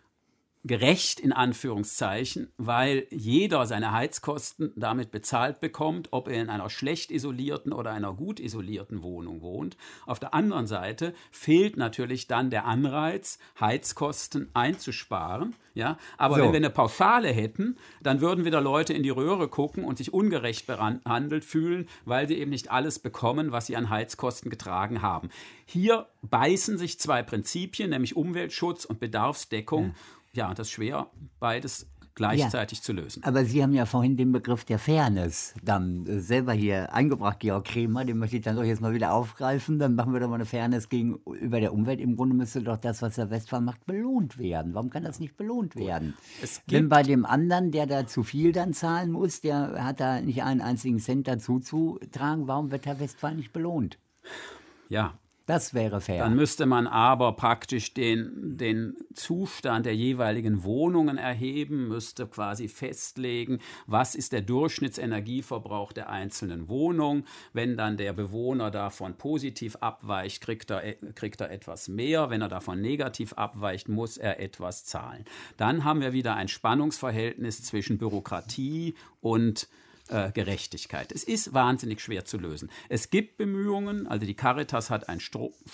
gerecht in Anführungszeichen, weil jeder seine Heizkosten damit bezahlt bekommt, ob er in einer schlecht isolierten oder einer gut isolierten Wohnung wohnt. Auf der anderen Seite fehlt natürlich dann der Anreiz, Heizkosten einzusparen. Ja? Aber wenn wir eine Pauschale hätten, dann würden wieder Leute in die Röhre gucken und sich ungerecht behandelt fühlen, weil sie eben nicht alles bekommen, was sie an Heizkosten getragen haben. Hier beißen sich zwei Prinzipien, nämlich Umweltschutz und Bedarfsdeckung. Ja, das ist schwer, beides gleichzeitig zu lösen. Aber Sie haben ja vorhin den Begriff der Fairness dann selber hier eingebracht, Georg Kremer. Den möchte ich dann doch jetzt mal wieder aufgreifen. Dann machen wir doch mal eine Fairness gegenüber der Umwelt. Im Grunde müsste doch das, was der Westphal macht, belohnt werden. Warum kann das nicht belohnt werden? Wenn bei dem anderen, der da zu viel dann zahlen muss, der hat da nicht einen einzigen Cent dazu zu tragen, warum wird Herr Westphal nicht belohnt? Ja. Das wäre fair. Dann müsste man aber praktisch den Zustand der jeweiligen Wohnungen erheben, müsste quasi festlegen, was ist der Durchschnittsenergieverbrauch der einzelnen Wohnung. Wenn dann der Bewohner davon positiv abweicht, kriegt er etwas mehr. Wenn er davon negativ abweicht, muss er etwas zahlen. Dann haben wir wieder ein Spannungsverhältnis zwischen Bürokratie und Gerechtigkeit. Es ist wahnsinnig schwer zu lösen. Es gibt Bemühungen, also die Caritas hat ein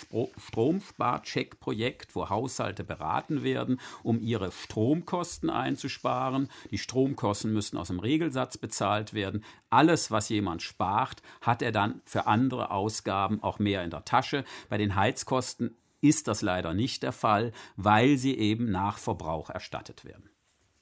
Stromspar-Check-Projekt, wo Haushalte beraten werden, um ihre Stromkosten einzusparen. Die Stromkosten müssen aus dem Regelsatz bezahlt werden. Alles, was jemand spart, hat er dann für andere Ausgaben auch mehr in der Tasche. Bei den Heizkosten ist das leider nicht der Fall, weil sie eben nach Verbrauch erstattet werden.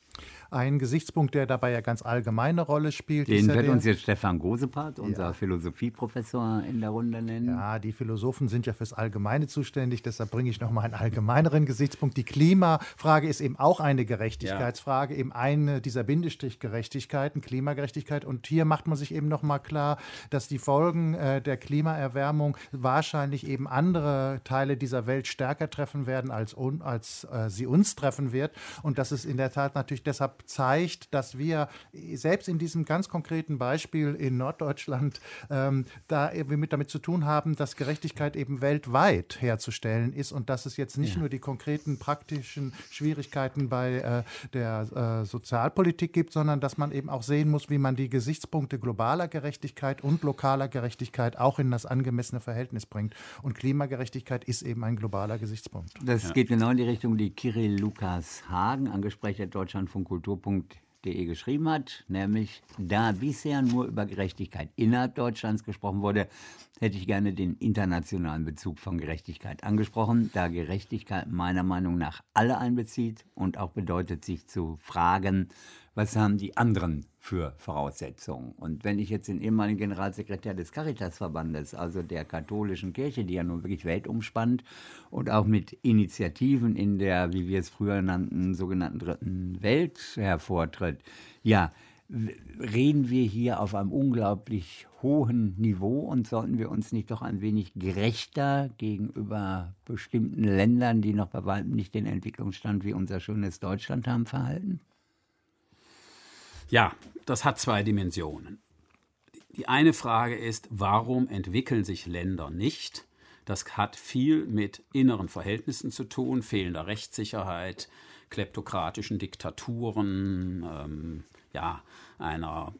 Ein Gesichtspunkt, der dabei ja ganz allgemeine Rolle spielt. Den wird uns jetzt Stefan Gosepart, unser Philosophieprofessor, in der Runde nennen. Ja, die Philosophen sind ja fürs Allgemeine zuständig, deshalb bringe ich nochmal einen allgemeineren Gesichtspunkt. Die Klimafrage ist eben auch eine Gerechtigkeitsfrage, eben eine dieser Bindestrichgerechtigkeiten, Klimagerechtigkeit. Und hier macht man sich eben nochmal klar, dass die Folgen der Klimaerwärmung wahrscheinlich eben andere Teile dieser Welt stärker treffen werden, als sie uns treffen wird. Und dass es in der Tat natürlich deshalb zeigt, dass wir selbst in diesem ganz konkreten Beispiel in Norddeutschland da eben damit zu tun haben, dass Gerechtigkeit eben weltweit herzustellen ist und dass es jetzt nicht nur die konkreten praktischen Schwierigkeiten bei der Sozialpolitik gibt, sondern dass man eben auch sehen muss, wie man die Gesichtspunkte globaler Gerechtigkeit und lokaler Gerechtigkeit auch in das angemessene Verhältnis bringt. Und Klimagerechtigkeit ist eben ein globaler Gesichtspunkt. Das geht genau in die Richtung, die Kirill Lukas Hagen an Gespräch@deutschlandfunkkultur.de geschrieben hat, nämlich: Da bisher nur über Gerechtigkeit innerhalb Deutschlands gesprochen wurde, hätte ich gerne den internationalen Bezug von Gerechtigkeit angesprochen, da Gerechtigkeit meiner Meinung nach alle einbezieht und auch bedeutet, sich zu fragen, was haben die anderen für Voraussetzungen? Und wenn ich jetzt den ehemaligen Generalsekretär des Caritasverbandes, also der katholischen Kirche, die ja nun wirklich weltumspannt und auch mit Initiativen in der, wie wir es früher nannten, sogenannten Dritten Welt hervortritt, ja, reden wir hier auf einem unglaublich hohen Niveau und sollten wir uns nicht doch ein wenig gerechter gegenüber bestimmten Ländern, die noch bei weitem nicht den Entwicklungsstand wie unser schönes Deutschland haben, verhalten? Ja, das hat zwei Dimensionen. Die eine Frage ist, warum entwickeln sich Länder nicht? Das hat viel mit inneren Verhältnissen zu tun, fehlender Rechtssicherheit, kleptokratischen Diktaturen, einer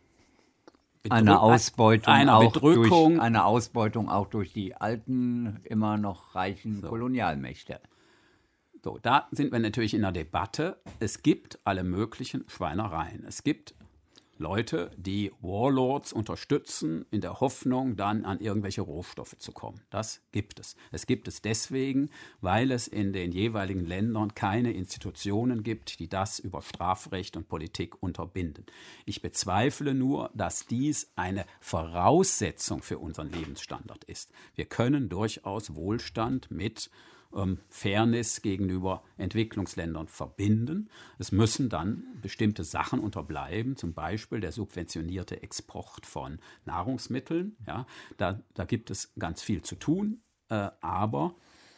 Ausbeutung auch durch die alten, immer noch reichen Kolonialmächte. So, da sind wir natürlich in der Debatte. Es gibt alle möglichen Schweinereien. Es gibt Leute, die Warlords unterstützen, in der Hoffnung, dann an irgendwelche Rohstoffe zu kommen. Das gibt es. Es gibt es deswegen, weil es in den jeweiligen Ländern keine Institutionen gibt, die das über Strafrecht und Politik unterbinden. Ich bezweifle nur, dass dies eine Voraussetzung für unseren Lebensstandard ist. Wir können durchaus Wohlstand mit Fairness gegenüber Entwicklungsländern verbinden. Es müssen dann bestimmte Sachen unterbleiben, zum Beispiel der subventionierte Export von Nahrungsmitteln. Ja, da gibt es ganz viel zu tun, aber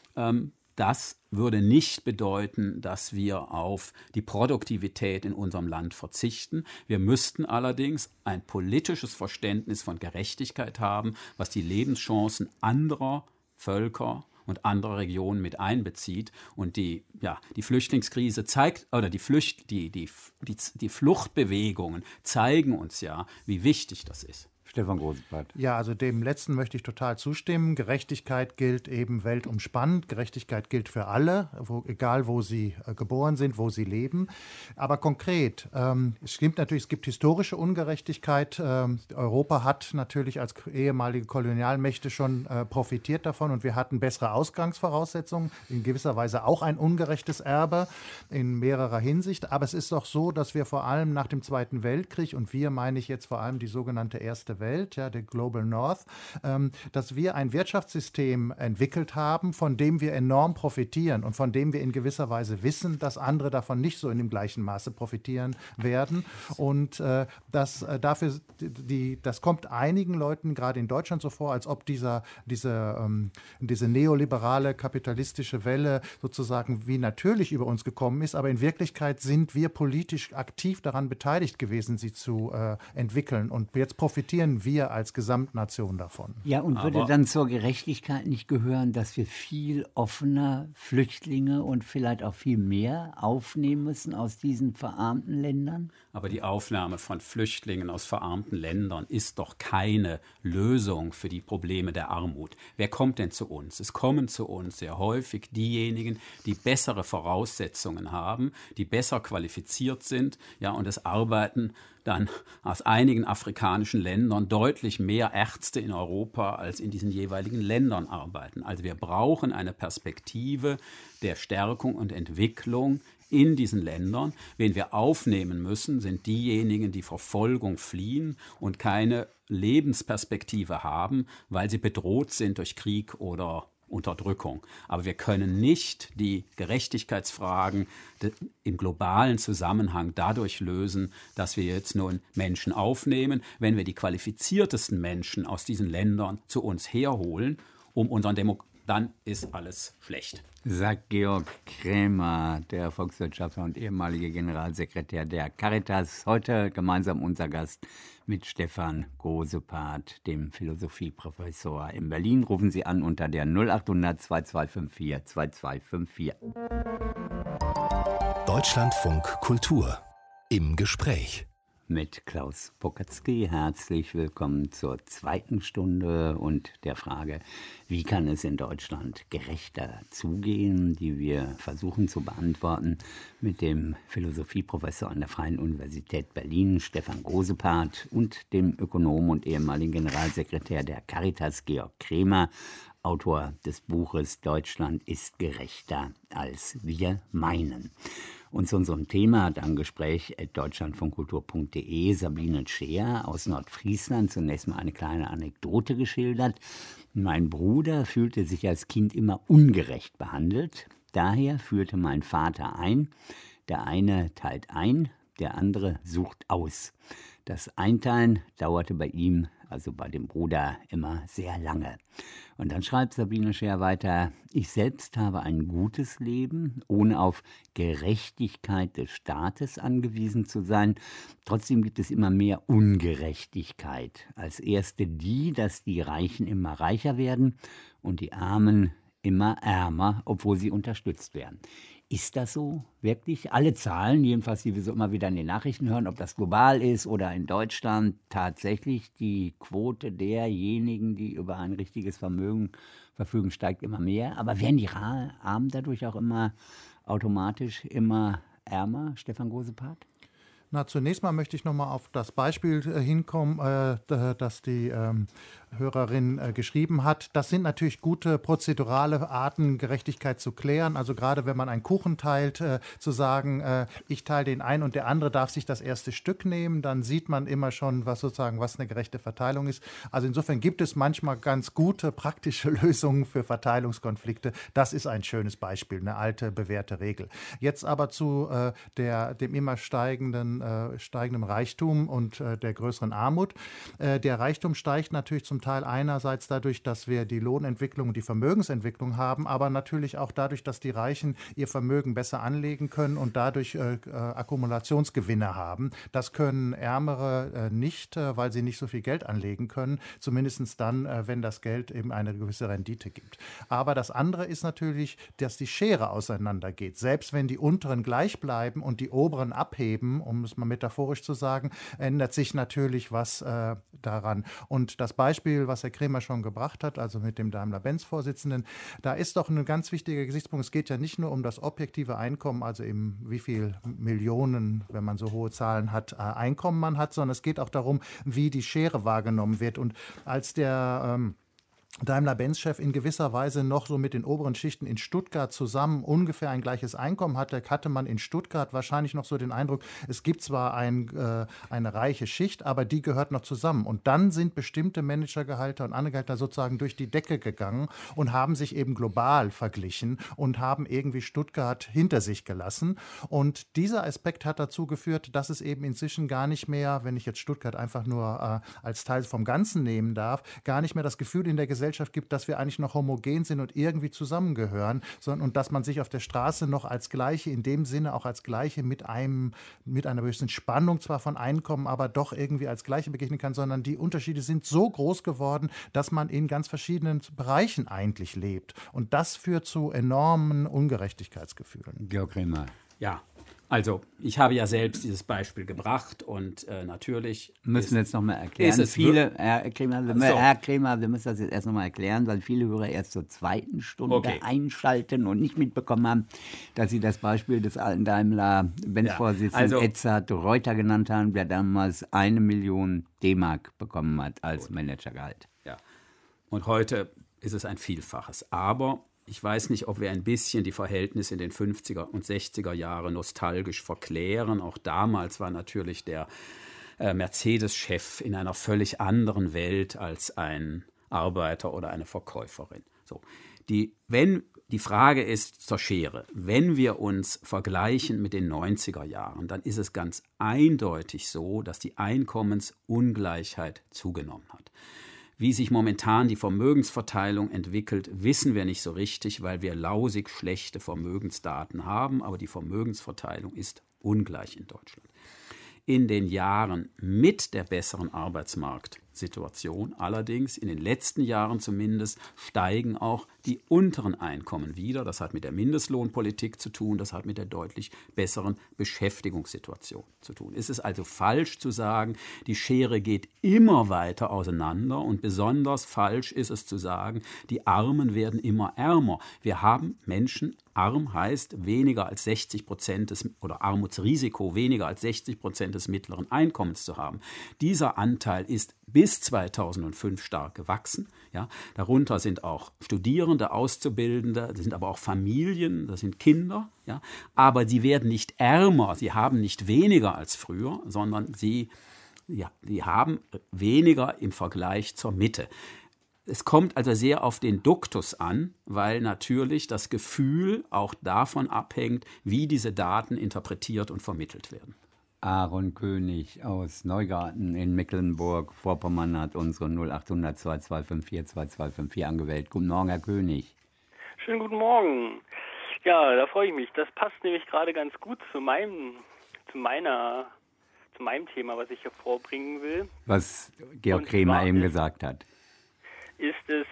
das würde nicht bedeuten, dass wir auf die Produktivität in unserem Land verzichten. Wir müssten allerdings ein politisches Verständnis von Gerechtigkeit haben, was die Lebenschancen anderer Völker und andere Regionen mit einbezieht. Und die Flüchtlingskrise zeigt, oder die Fluchtbewegungen zeigen uns ja, wie wichtig das ist. Stefan Gosepart. Ja, also dem Letzten möchte ich total zustimmen. Gerechtigkeit gilt eben weltumspannend. Gerechtigkeit gilt für alle, egal wo sie geboren sind, wo sie leben. Aber konkret, es stimmt natürlich, es gibt historische Ungerechtigkeit. Europa hat natürlich als ehemalige Kolonialmächte schon profitiert davon und wir hatten bessere Ausgangsvoraussetzungen, in gewisser Weise auch ein ungerechtes Erbe in mehrerer Hinsicht. Aber es ist doch so, dass wir vor allem nach dem Zweiten Weltkrieg, und wir meine ich jetzt vor allem die sogenannte Erste Welt, ja, der Global North, dass wir ein Wirtschaftssystem entwickelt haben, von dem wir enorm profitieren und von dem wir in gewisser Weise wissen, dass andere davon nicht so in dem gleichen Maße profitieren werden. Und das kommt einigen Leuten gerade in Deutschland so vor, als ob diese neoliberale kapitalistische Welle sozusagen wie natürlich über uns gekommen ist. Aber in Wirklichkeit sind wir politisch aktiv daran beteiligt gewesen, sie zu entwickeln. Und jetzt profitieren wir als Gesamtnation davon. Ja, und würde dann zur Gerechtigkeit nicht gehören, dass wir viel offener Flüchtlinge und vielleicht auch viel mehr aufnehmen müssen aus diesen verarmten Ländern? Aber die Aufnahme von Flüchtlingen aus verarmten Ländern ist doch keine Lösung für die Probleme der Armut. Wer kommt denn zu uns? Es kommen zu uns sehr häufig diejenigen, die bessere Voraussetzungen haben, die besser qualifiziert sind, ja, und es arbeiten dann aus einigen afrikanischen Ländern deutlich mehr Ärzte in Europa, als in diesen jeweiligen Ländern arbeiten. Also wir brauchen eine Perspektive der Stärkung und Entwicklung in diesen Ländern. Wen wir aufnehmen müssen, sind diejenigen, die Verfolgung fliehen und keine Lebensperspektive haben, weil sie bedroht sind durch Krieg oder Unterdrückung. Aber wir können nicht die Gerechtigkeitsfragen im globalen Zusammenhang dadurch lösen, dass wir jetzt nun Menschen aufnehmen, wenn wir die qualifiziertesten Menschen aus diesen Ländern zu uns herholen, dann ist alles schlecht. Sagt Georg Krämer, der Volkswirtschaftler und ehemalige Generalsekretär der Caritas, heute gemeinsam unser Gast mit Stefan Gosepart, dem Philosophieprofessor in Berlin. Rufen Sie an unter der 0800 2254 2254. Deutschlandfunk Kultur im Gespräch. Mit Klaus Bokatzky. Herzlich willkommen zur zweiten Stunde und der Frage, wie kann es in Deutschland gerechter zugehen, die wir versuchen zu beantworten mit dem Philosophieprofessor an der Freien Universität Berlin, Stefan Gosepart, und dem Ökonom und ehemaligen Generalsekretär der Caritas, Georg Krämer, Autor des Buches Deutschland ist gerechter, als wir meinen. Und zu unserem Thema hat am Gespräch deutschlandfunkkultur.de Sabine Scheer aus Nordfriesland zunächst mal eine kleine Anekdote geschildert. Mein Bruder fühlte sich als Kind immer ungerecht behandelt. Daher führte mein Vater ein, der eine teilt ein, der andere sucht aus. Das Einteilen dauerte bei ihm, also bei dem Bruder, immer sehr lange. Und dann schreibt Sabine Scheer weiter: Ich selbst habe ein gutes Leben, ohne auf Gerechtigkeit des Staates angewiesen zu sein. Trotzdem gibt es immer mehr Ungerechtigkeit. Als erste die, dass die Reichen immer reicher werden und die Armen immer ärmer, obwohl sie unterstützt werden. Ist das so wirklich? Alle Zahlen, jedenfalls die wir so immer wieder in den Nachrichten hören, ob das global ist oder in Deutschland, tatsächlich die Quote derjenigen, die über ein richtiges Vermögen verfügen, steigt immer mehr. Aber werden die Armen dadurch auch immer automatisch immer ärmer, Stefan Gosepart? Na, zunächst mal möchte ich noch mal auf das Beispiel hinkommen, das die Hörerin geschrieben hat. Das sind natürlich gute prozedurale Arten, Gerechtigkeit zu klären. Also gerade wenn man einen Kuchen teilt, zu sagen, ich teile den ein und der andere darf sich das erste Stück nehmen, dann sieht man immer schon, was eine gerechte Verteilung ist. Also insofern gibt es manchmal ganz gute praktische Lösungen für Verteilungskonflikte. Das ist ein schönes Beispiel, eine alte, bewährte Regel. Jetzt aber zu dem immer steigenden Reichtum und der größeren Armut. Der Reichtum steigt natürlich zum Teil einerseits dadurch, dass wir die Lohnentwicklung und die Vermögensentwicklung haben, aber natürlich auch dadurch, dass die Reichen ihr Vermögen besser anlegen können und dadurch Akkumulationsgewinne haben. Das können Ärmere nicht, weil sie nicht so viel Geld anlegen können, zumindest dann, wenn das Geld eben eine gewisse Rendite gibt. Aber das andere ist natürlich, dass die Schere auseinandergeht. Selbst wenn die unteren gleich bleiben und die oberen abheben, um es mal metaphorisch zu sagen, ändert sich natürlich was daran. Und das Beispiel, was Herr Krämer schon gebracht hat, also mit dem Daimler-Benz-Vorsitzenden, da ist doch ein ganz wichtiger Gesichtspunkt. Es geht ja nicht nur um das objektive Einkommen, also wie viel Millionen, wenn man so hohe Zahlen hat, Einkommen man hat, sondern es geht auch darum, wie die Schere wahrgenommen wird. Und als der Daimler-Benz-Chef in gewisser Weise noch so mit den oberen Schichten in Stuttgart zusammen ungefähr ein gleiches Einkommen hatte man in Stuttgart wahrscheinlich noch so den Eindruck, es gibt zwar eine reiche Schicht, aber die gehört noch zusammen. Und dann sind bestimmte Managergehalter und andere Gehalter sozusagen durch die Decke gegangen und haben sich eben global verglichen und haben irgendwie Stuttgart hinter sich gelassen. Und dieser Aspekt hat dazu geführt, dass es eben inzwischen gar nicht mehr, wenn ich jetzt Stuttgart einfach nur als Teil vom Ganzen nehmen darf, gar nicht mehr das Gefühl in der Gesellschaft gibt, dass wir eigentlich noch homogen sind und irgendwie zusammengehören, und dass man sich auf der Straße noch als Gleiche, in dem Sinne auch als Gleiche mit einer gewissen Spannung zwar von Einkommen, aber doch irgendwie als Gleiche begegnen kann, sondern die Unterschiede sind so groß geworden, dass man in ganz verschiedenen Bereichen eigentlich lebt. Und das führt zu enormen Ungerechtigkeitsgefühlen. Georg Krämer. Ja. Also, ich habe ja selbst dieses Beispiel gebracht und natürlich... Müssen wir jetzt nochmal erklären. Herr Krämer, wir müssen das jetzt erst nochmal erklären, weil viele Hörer erst zur zweiten Stunde einschalten und nicht mitbekommen haben, dass Sie das Beispiel des alten Daimler-Benz-Vorsitzenden Edzard Reuter genannt haben, der damals 1 Million D-Mark bekommen hat als Managergehalt. Ja. Und heute ist es ein Vielfaches. Aber ich weiß nicht, ob wir ein bisschen die Verhältnisse in den 50er und 60er Jahren nostalgisch verklären. Auch damals war natürlich der Mercedes-Chef in einer völlig anderen Welt als ein Arbeiter oder eine Verkäuferin. So. Die Frage ist zur Schere. Wenn wir uns vergleichen mit den 90er Jahren, dann ist es ganz eindeutig so, dass die Einkommensungleichheit zugenommen hat. Wie sich momentan die Vermögensverteilung entwickelt, wissen wir nicht so richtig, weil wir lausig schlechte Vermögensdaten haben, aber die Vermögensverteilung ist ungleich in Deutschland. In den Jahren mit der besseren Arbeitsmarktsituation, allerdings in den letzten Jahren zumindest, steigen auch die unteren Einkommen wieder. Das hat mit der Mindestlohnpolitik zu tun, das hat mit der deutlich besseren Beschäftigungssituation zu tun. Es ist also falsch zu sagen, die Schere geht immer weiter auseinander, und besonders falsch ist es zu sagen, die Armen werden immer ärmer. Wir haben Menschen, arm heißt weniger als 60% oder Armutsrisiko weniger als 60% des mittleren Einkommens zu haben. Dieser Anteil ist bis 2005 stark gewachsen. Ja, darunter sind auch Studierende, Auszubildende, das sind aber auch Familien, das sind Kinder. Ja, aber sie werden nicht ärmer, sie haben nicht weniger als früher, sondern sie haben weniger im Vergleich zur Mitte. Es kommt also sehr auf den Duktus an, weil natürlich das Gefühl auch davon abhängt, wie diese Daten interpretiert und vermittelt werden. Aaron König aus Neugarten in Mecklenburg-Vorpommern hat unsere 0800 2254 2254 angewählt. Guten Morgen, Herr König. Schönen guten Morgen. Ja, da freue ich mich. Das passt nämlich gerade ganz gut zu meinem Thema, was ich hier vorbringen will. Was Georg Kremer eben gesagt hat. Ist es,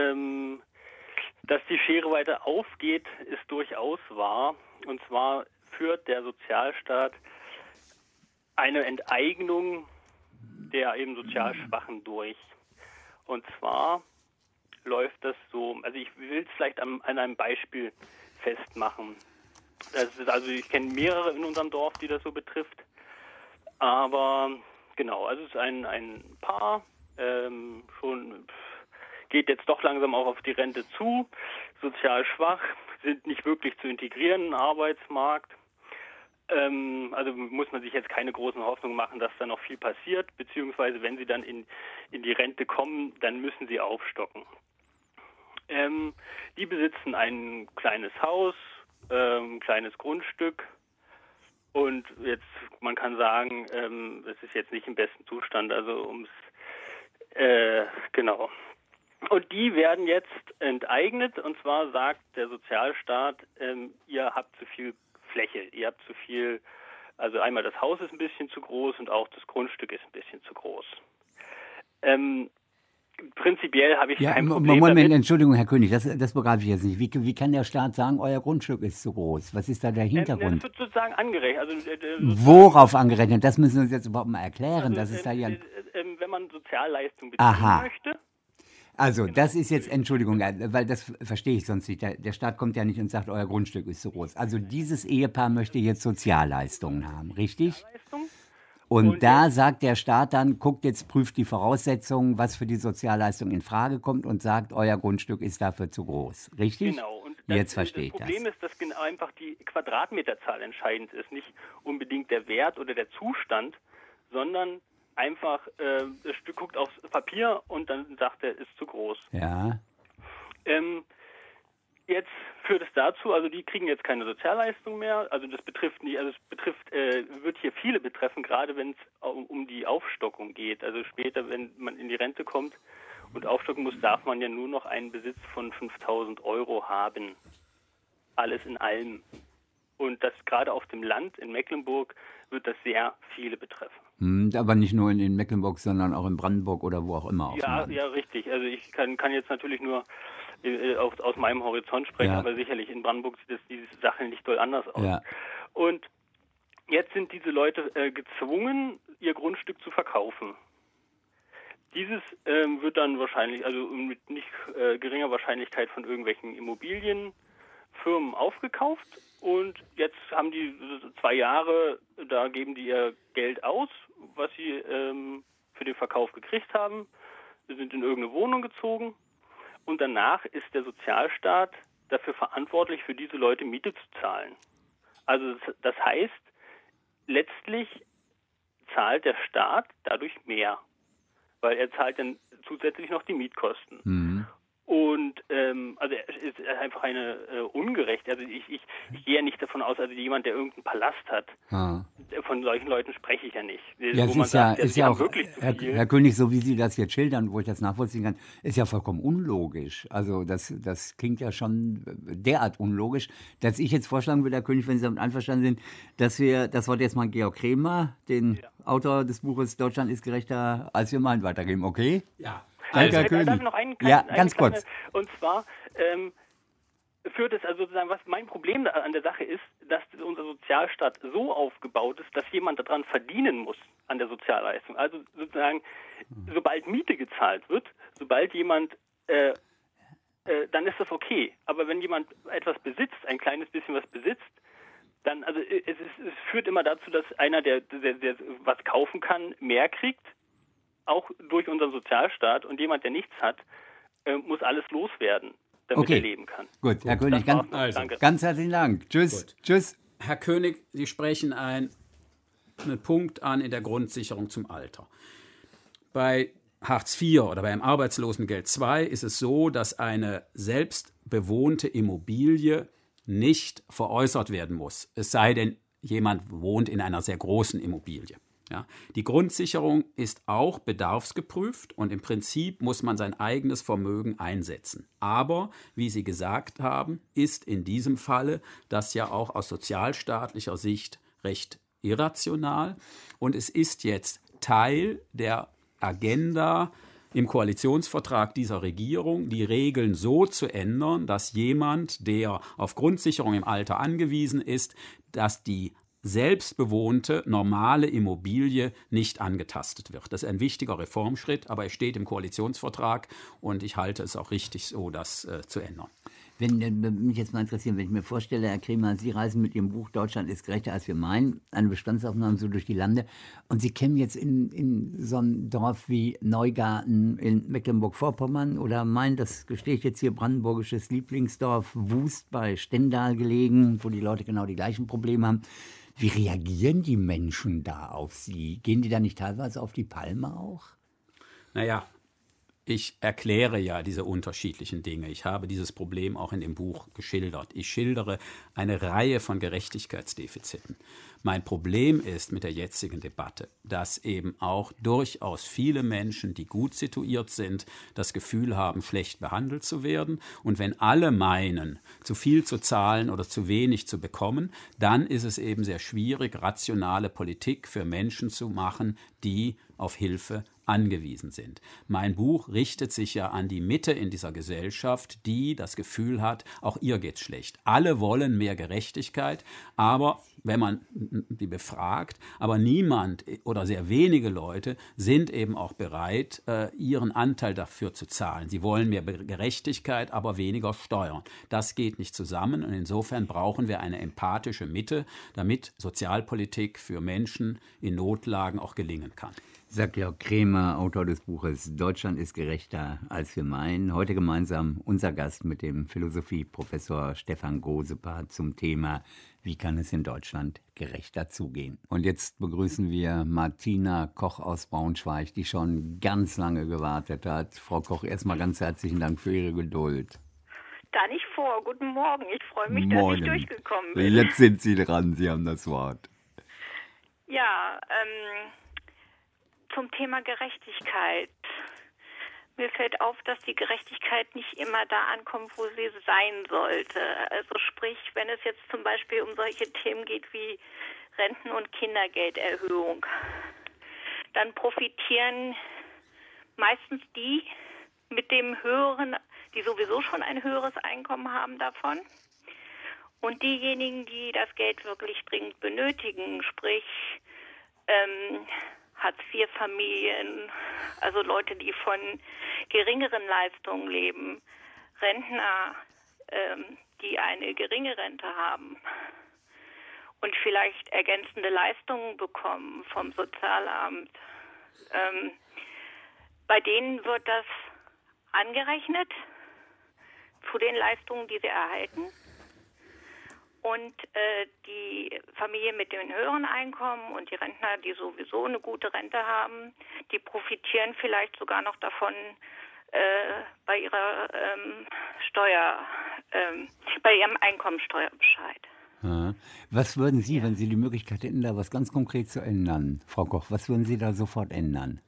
dass die Schere weiter aufgeht, ist durchaus wahr. Und zwar führt der Sozialstaat eine Enteignung der eben sozial Schwachen durch. Und zwar läuft das so, also ich will es vielleicht an einem Beispiel festmachen. Also ich kenne mehrere in unserem Dorf, die das so betrifft. Aber genau, also es ist ein Paar, schon geht jetzt doch langsam auch auf die Rente zu, sozial schwach, sind nicht wirklich zu integrieren im Arbeitsmarkt. Also muss man sich jetzt keine großen Hoffnungen machen, dass da noch viel passiert, beziehungsweise wenn sie dann in die Rente kommen, dann müssen sie aufstocken. Die besitzen ein kleines Haus, ein kleines Grundstück, und jetzt, man kann sagen, es ist jetzt nicht im besten Zustand, also genau. Und die werden jetzt enteignet, und zwar sagt der Sozialstaat, ihr habt zu viel Fläche, ihr habt zu viel, also einmal das Haus ist ein bisschen zu groß und auch das Grundstück ist ein bisschen zu groß. Prinzipiell habe ich kein Problem Moment, damit. Entschuldigung, Herr König, das begreife ich jetzt nicht. Wie kann der Staat sagen, euer Grundstück ist zu groß? Was ist da der Hintergrund? Das wird sozusagen angerechnet. Also, worauf angerechnet? Das müssen wir uns jetzt überhaupt mal erklären. Das ist da ja wenn man Sozialleistungen beziehen möchte. Also das ist jetzt, Entschuldigung, weil das verstehe ich sonst nicht. Der Staat kommt ja nicht und sagt, euer Grundstück ist zu groß. Also dieses Ehepaar möchte jetzt Sozialleistungen haben, richtig? Und da sagt der Staat dann, guckt jetzt, prüft die Voraussetzungen, was für die Sozialleistung in Frage kommt, und sagt, euer Grundstück ist dafür zu groß, richtig? Genau. Und jetzt verstehe ich das. Das Problem ist, dass genau einfach die Quadratmeterzahl entscheidend ist, nicht unbedingt der Wert oder der Zustand, sondern einfach, das Stück guckt aufs Papier und dann sagt er, ist zu groß. Ja. Jetzt führt es dazu, also die kriegen jetzt keine Sozialleistung mehr, also das betrifft nicht, also wird hier viele betreffen, gerade wenn es um die Aufstockung geht. Also später, wenn man in die Rente kommt und aufstocken muss, darf man ja nur noch einen Besitz von 5.000 € haben. Alles in allem. Und das gerade auf dem Land in Mecklenburg wird das sehr viele betreffen. Aber nicht nur in Mecklenburg, sondern auch in Brandenburg oder wo auch immer. Ja, richtig. Also ich kann jetzt natürlich nur aus meinem Horizont sprechen, aber sicherlich in Brandenburg sieht diese Sache nicht doll anders aus. Ja. Und jetzt sind diese Leute gezwungen, ihr Grundstück zu verkaufen. Dieses wird dann wahrscheinlich, also mit nicht geringer Wahrscheinlichkeit, von irgendwelchen Immobilienfirmen aufgekauft. Und jetzt haben die 2 Jahre, da geben die ihr Geld aus, was sie für den Verkauf gekriegt haben. Sie sind in irgendeine Wohnung gezogen. Und danach ist der Sozialstaat dafür verantwortlich, für diese Leute Miete zu zahlen. Also das heißt, letztlich zahlt der Staat dadurch mehr, weil er zahlt dann zusätzlich noch die Mietkosten. Mhm. Und also es ist einfach eine ungerecht. Also ich gehe ja nicht davon aus, also jemand, der irgendeinen Palast hat, von solchen Leuten spreche ich ja nicht. Ja, es ist ja auch, Herr König, so wie Sie das jetzt schildern, wo ich das nachvollziehen kann, ist ja vollkommen unlogisch. Also das klingt ja schon derart unlogisch, dass ich jetzt vorschlagen würde, Herr König, wenn Sie damit einverstanden sind, dass wir das Wort jetzt mal Georg Kremer, den Autor des Buches Deutschland ist gerechter als wir meinen, weitergeben. Okay? Ja. Danke, Herr König. Noch ganz kurz. Und zwar führt es also sozusagen, was mein Problem an der Sache ist, dass unser Sozialstaat so aufgebaut ist, dass jemand daran verdienen muss an der Sozialleistung. Also sozusagen, sobald Miete gezahlt wird, sobald jemand, dann ist das okay. Aber wenn jemand etwas besitzt, ein kleines bisschen was besitzt, dann, also es führt immer dazu, dass einer, der was kaufen kann, mehr kriegt, auch durch unseren Sozialstaat, und jemand, der nichts hat, muss alles loswerden, damit er leben kann. Gut, Herr König, ganz herzlichen Dank. Tschüss. Gut. Tschüss. Herr König, Sie sprechen einen Punkt an in der Grundsicherung zum Alter. Bei Hartz IV oder beim Arbeitslosengeld II ist es so, dass eine selbstbewohnte Immobilie nicht veräußert werden muss. Es sei denn, jemand wohnt in einer sehr großen Immobilie. Ja, die Grundsicherung ist auch bedarfsgeprüft und im Prinzip muss man sein eigenes Vermögen einsetzen. Aber, wie Sie gesagt haben, ist in diesem Falle das ja auch aus sozialstaatlicher Sicht recht irrational. Und es ist jetzt Teil der Agenda im Koalitionsvertrag dieser Regierung, die Regeln so zu ändern, dass jemand, der auf Grundsicherung im Alter angewiesen ist, dass die selbstbewohnte, normale Immobilie nicht angetastet wird. Das ist ein wichtiger Reformschritt, aber er steht im Koalitionsvertrag und ich halte es auch richtig so, das zu ändern. Wenn mich jetzt mal interessieren, wenn ich mir vorstelle, Herr Kremer, Sie reisen mit Ihrem Buch Deutschland ist gerechter als wir meinen, eine Bestandsaufnahme so durch die Lande, und Sie kämen jetzt in so ein Dorf wie Neugarten in Mecklenburg-Vorpommern oder Main, das gestehe ich jetzt hier, brandenburgisches Lieblingsdorf, Wust bei Stendal gelegen, wo die Leute genau die gleichen Probleme haben. Wie reagieren die Menschen da auf Sie? Gehen die da nicht teilweise auf die Palme auch? Naja, ich erkläre ja diese unterschiedlichen Dinge. Ich habe dieses Problem auch in dem Buch geschildert. Ich schildere eine Reihe von Gerechtigkeitsdefiziten. Mein Problem ist mit der jetzigen Debatte, dass eben auch durchaus viele Menschen, die gut situiert sind, das Gefühl haben, schlecht behandelt zu werden. Und wenn alle meinen, zu viel zu zahlen oder zu wenig zu bekommen, dann ist es eben sehr schwierig, rationale Politik für Menschen zu machen, die auf Hilfe angewiesen sind. Mein Buch richtet sich ja an die Mitte in dieser Gesellschaft, die das Gefühl hat, auch ihr geht's schlecht. Alle wollen mehr Gerechtigkeit, aber wenn man die befragt, aber niemand oder sehr wenige Leute sind eben auch bereit, ihren Anteil dafür zu zahlen. Sie wollen mehr Gerechtigkeit, aber weniger Steuern. Das geht nicht zusammen und insofern brauchen wir eine empathische Mitte, damit Sozialpolitik für Menschen in Notlagen auch gelingen kann. Sagt Georg Kremer, Autor des Buches Deutschland ist gerechter als wir meinen. Heute gemeinsam unser Gast mit dem Philosophieprofessor Stefan Gosepart zum Thema Wie kann es in Deutschland gerechter zugehen? Und jetzt begrüßen wir Martina Koch aus Braunschweig, die schon ganz lange gewartet hat. Frau Koch, erstmal ganz herzlichen Dank für Ihre Geduld. Da nicht vor. Guten Morgen. Ich freue mich, dass ich durchgekommen bin. Jetzt sind Sie dran. Sie haben das Wort. Ja, zum Thema Gerechtigkeit. Mir fällt auf, dass die Gerechtigkeit nicht immer da ankommt, wo sie sein sollte. Also sprich, wenn es jetzt zum Beispiel um solche Themen geht wie Renten- und Kindergelderhöhung, dann profitieren meistens die mit dem höheren, die sowieso schon ein höheres Einkommen haben davon. Und diejenigen, die das Geld wirklich dringend benötigen, sprich Hartz-IV-Familien, also Leute, die von geringeren Leistungen leben, Rentner, die eine geringe Rente haben und vielleicht ergänzende Leistungen bekommen vom Sozialamt, bei denen wird das angerechnet zu den Leistungen, die sie erhalten. Und die Familie mit den höheren Einkommen und die Rentner, die sowieso eine gute Rente haben, die profitieren vielleicht sogar noch davon bei ihrer bei ihrem Einkommensteuerbescheid. Ja. Was würden Sie, wenn Sie die Möglichkeit hätten, da was ganz konkret zu ändern, Frau Koch, was würden Sie da sofort ändern?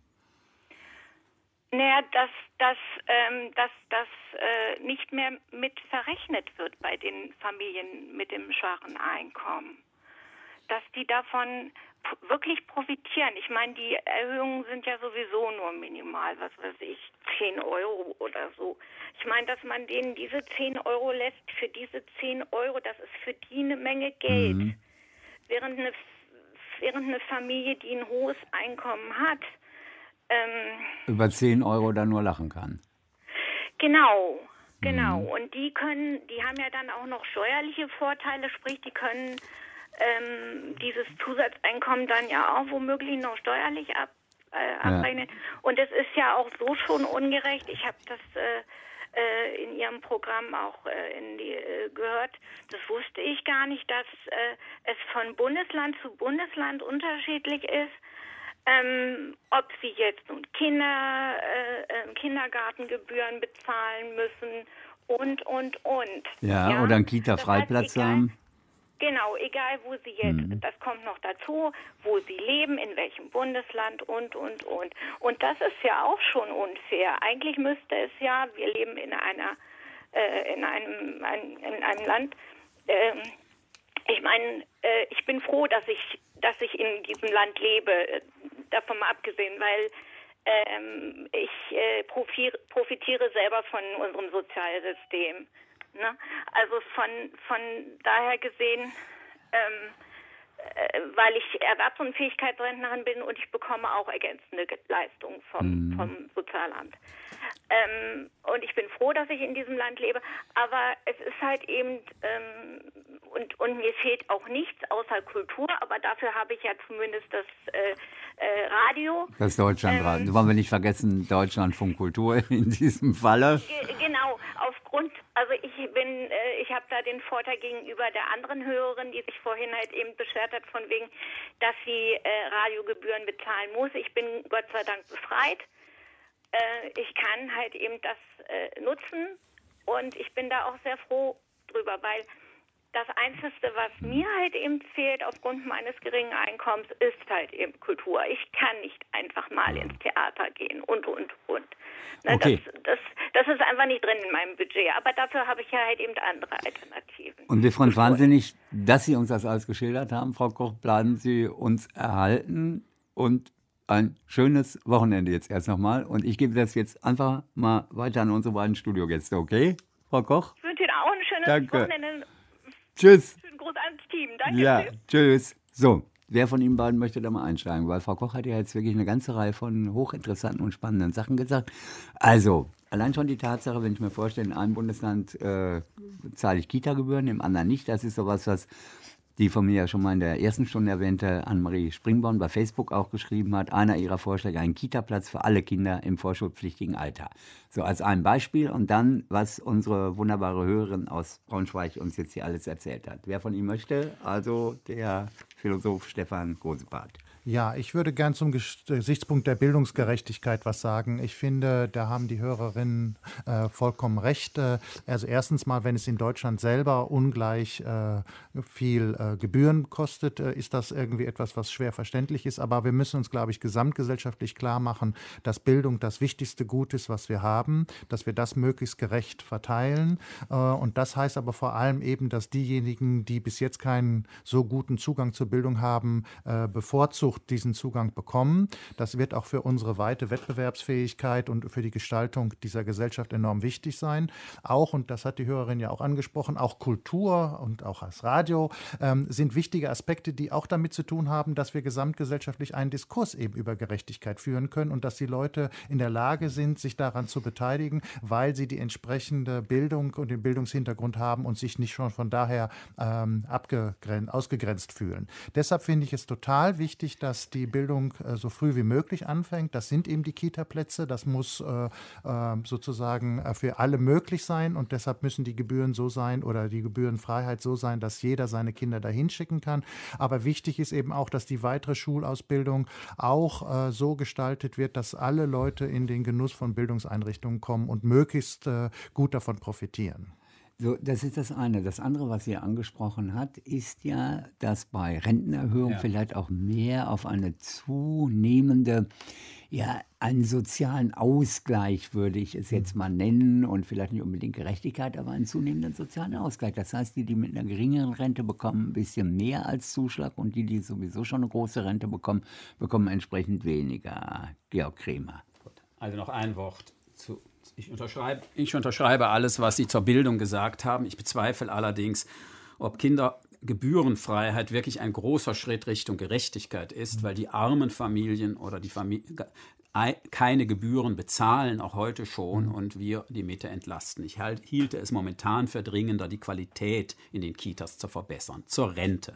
Naja, dass das nicht mehr mit verrechnet wird bei den Familien mit dem schwachen Einkommen. Dass die davon wirklich profitieren. Ich meine, die Erhöhungen sind ja sowieso nur minimal, was weiß ich, 10 Euro oder so. Ich meine, dass man denen diese 10 Euro lässt, für diese 10 Euro, das ist für die eine Menge Geld. Mhm. Während eine Familie, die ein hohes Einkommen hat, über 10 Euro dann nur lachen kann. Genau. Und die haben ja dann auch noch steuerliche Vorteile, sprich, die können dieses Zusatzeinkommen dann ja auch womöglich noch steuerlich abrechnen. Ja. Und es ist ja auch so schon ungerecht. Ich habe das in Ihrem Programm auch gehört. Das wusste ich gar nicht, dass es von Bundesland zu Bundesland unterschiedlich ist. Ob sie jetzt nun Kindergartengebühren bezahlen müssen und. Ja, oder einen Kita-Freiplatz haben. Genau, egal wo sie jetzt, das kommt noch dazu, wo sie leben, in welchem Bundesland und. Und das ist ja auch schon unfair. Eigentlich müsste es ja, wir leben in einem Land, ich meine, ich bin froh, dass ich in diesem Land lebe, davon mal abgesehen, weil ich profitiere selber von unserem Sozialsystem. Ne? Also von daher gesehen, weil ich Erwerbsunfähigkeitsrentnerin bin und ich bekomme auch ergänzende Leistungen vom Sozialamt. Und ich bin froh, dass ich in diesem Land lebe, aber es ist halt eben, und mir fehlt auch nichts außer Kultur, aber dafür habe ich ja zumindest das Radio. Das Deutschlandradio. Wollen wir nicht vergessen, Deutschlandfunk Kultur in diesem Falle. Genau, also ich habe da den Vorteil gegenüber der anderen Hörerin, die sich vorhin halt eben beschwert hat, von wegen, dass sie Radiogebühren bezahlen muss. Ich bin Gott sei Dank befreit. Ich kann halt eben das nutzen und ich bin da auch sehr froh drüber, weil das Einzige, was mir halt eben fehlt aufgrund meines geringen Einkommens, ist halt eben Kultur. Ich kann nicht einfach mal ins Theater gehen und. Ne, okay. Das ist einfach nicht drin in meinem Budget, aber dafür habe ich ja halt eben andere Alternativen. Und wir freuen uns wahnsinnig, dass Sie uns das alles geschildert haben, Frau Koch. Bleiben Sie uns erhalten und ein schönes Wochenende jetzt erst nochmal. Und ich gebe das jetzt einfach mal weiter an unsere beiden Studiogäste, okay, Frau Koch? Ich wünsche Ihnen auch ein schönes Wochenende. Tschüss. Schönen Gruß ans Team. Danke. Ja, tschüss. So, wer von Ihnen beiden möchte da mal einsteigen? Weil Frau Koch hat ja jetzt wirklich eine ganze Reihe von hochinteressanten und spannenden Sachen gesagt. Also, allein schon die Tatsache, wenn ich mir vorstelle, in einem Bundesland zahle ich Kita-Gebühren, im anderen nicht. Das ist sowas, was die von mir ja schon mal in der ersten Stunde erwähnte Annemarie Springborn bei Facebook auch geschrieben hat. Einer ihrer Vorschläge, einen Kita-Platz für alle Kinder im vorschulpflichtigen Alter. So als ein Beispiel und dann, was unsere wunderbare Hörerin aus Braunschweig uns jetzt hier alles erzählt hat. Wer von ihm möchte? Also der Philosoph Stefan Gosepart. Ja, ich würde gern zum Gesichtspunkt der Bildungsgerechtigkeit was sagen. Ich finde, da haben die Hörerinnen vollkommen recht. Also erstens mal, wenn es in Deutschland selber ungleich viel Gebühren kostet, ist das irgendwie etwas, was schwer verständlich ist. Aber wir müssen uns, glaube ich, gesamtgesellschaftlich klar machen, dass Bildung das wichtigste Gut ist, was wir haben, dass wir das möglichst gerecht verteilen. Und das heißt aber vor allem eben, dass diejenigen, die bis jetzt keinen so guten Zugang zur Bildung haben, bevorzugt diesen Zugang bekommen. Das wird auch für unsere weite Wettbewerbsfähigkeit und für die Gestaltung dieser Gesellschaft enorm wichtig sein. Auch, und das hat die Hörerin ja auch angesprochen, auch Kultur und auch das Radio sind wichtige Aspekte, die auch damit zu tun haben, dass wir gesamtgesellschaftlich einen Diskurs eben über Gerechtigkeit führen können und dass die Leute in der Lage sind, sich daran zu beteiligen, weil sie die entsprechende Bildung und den Bildungshintergrund haben und sich nicht schon von daher ausgegrenzt fühlen. Deshalb finde ich es total wichtig, dass die Bildung so früh wie möglich anfängt. Das sind eben die Kita-Plätze. Das muss sozusagen für alle möglich sein und deshalb müssen die Gebühren so sein oder die Gebührenfreiheit so sein, dass jeder seine Kinder dahin schicken kann. Aber wichtig ist eben auch, dass die weitere Schulausbildung auch so gestaltet wird, dass alle Leute in den Genuss von Bildungseinrichtungen kommen und möglichst gut davon profitieren. So, das ist das eine. Das andere, was sie angesprochen hat, ist ja, dass bei Rentenerhöhung vielleicht auch mehr auf eine zunehmende, einen sozialen Ausgleich, würde ich es jetzt mal nennen, und vielleicht nicht unbedingt Gerechtigkeit, aber einen zunehmenden sozialen Ausgleich. Das heißt, die mit einer geringeren Rente bekommen ein bisschen mehr als Zuschlag und die sowieso schon eine große Rente bekommen, bekommen entsprechend weniger. Georg Kremer. Also noch ein Wort zu. Ich unterschreibe alles, was Sie zur Bildung gesagt haben. Ich bezweifle allerdings, ob Kindergebührenfreiheit wirklich ein großer Schritt Richtung Gerechtigkeit ist, weil die armen Familien oder die keine Gebühren bezahlen, auch heute schon, und wir die Mitte entlasten. Ich hielte es momentan für dringender, die Qualität in den Kitas zu verbessern. Zur Rente.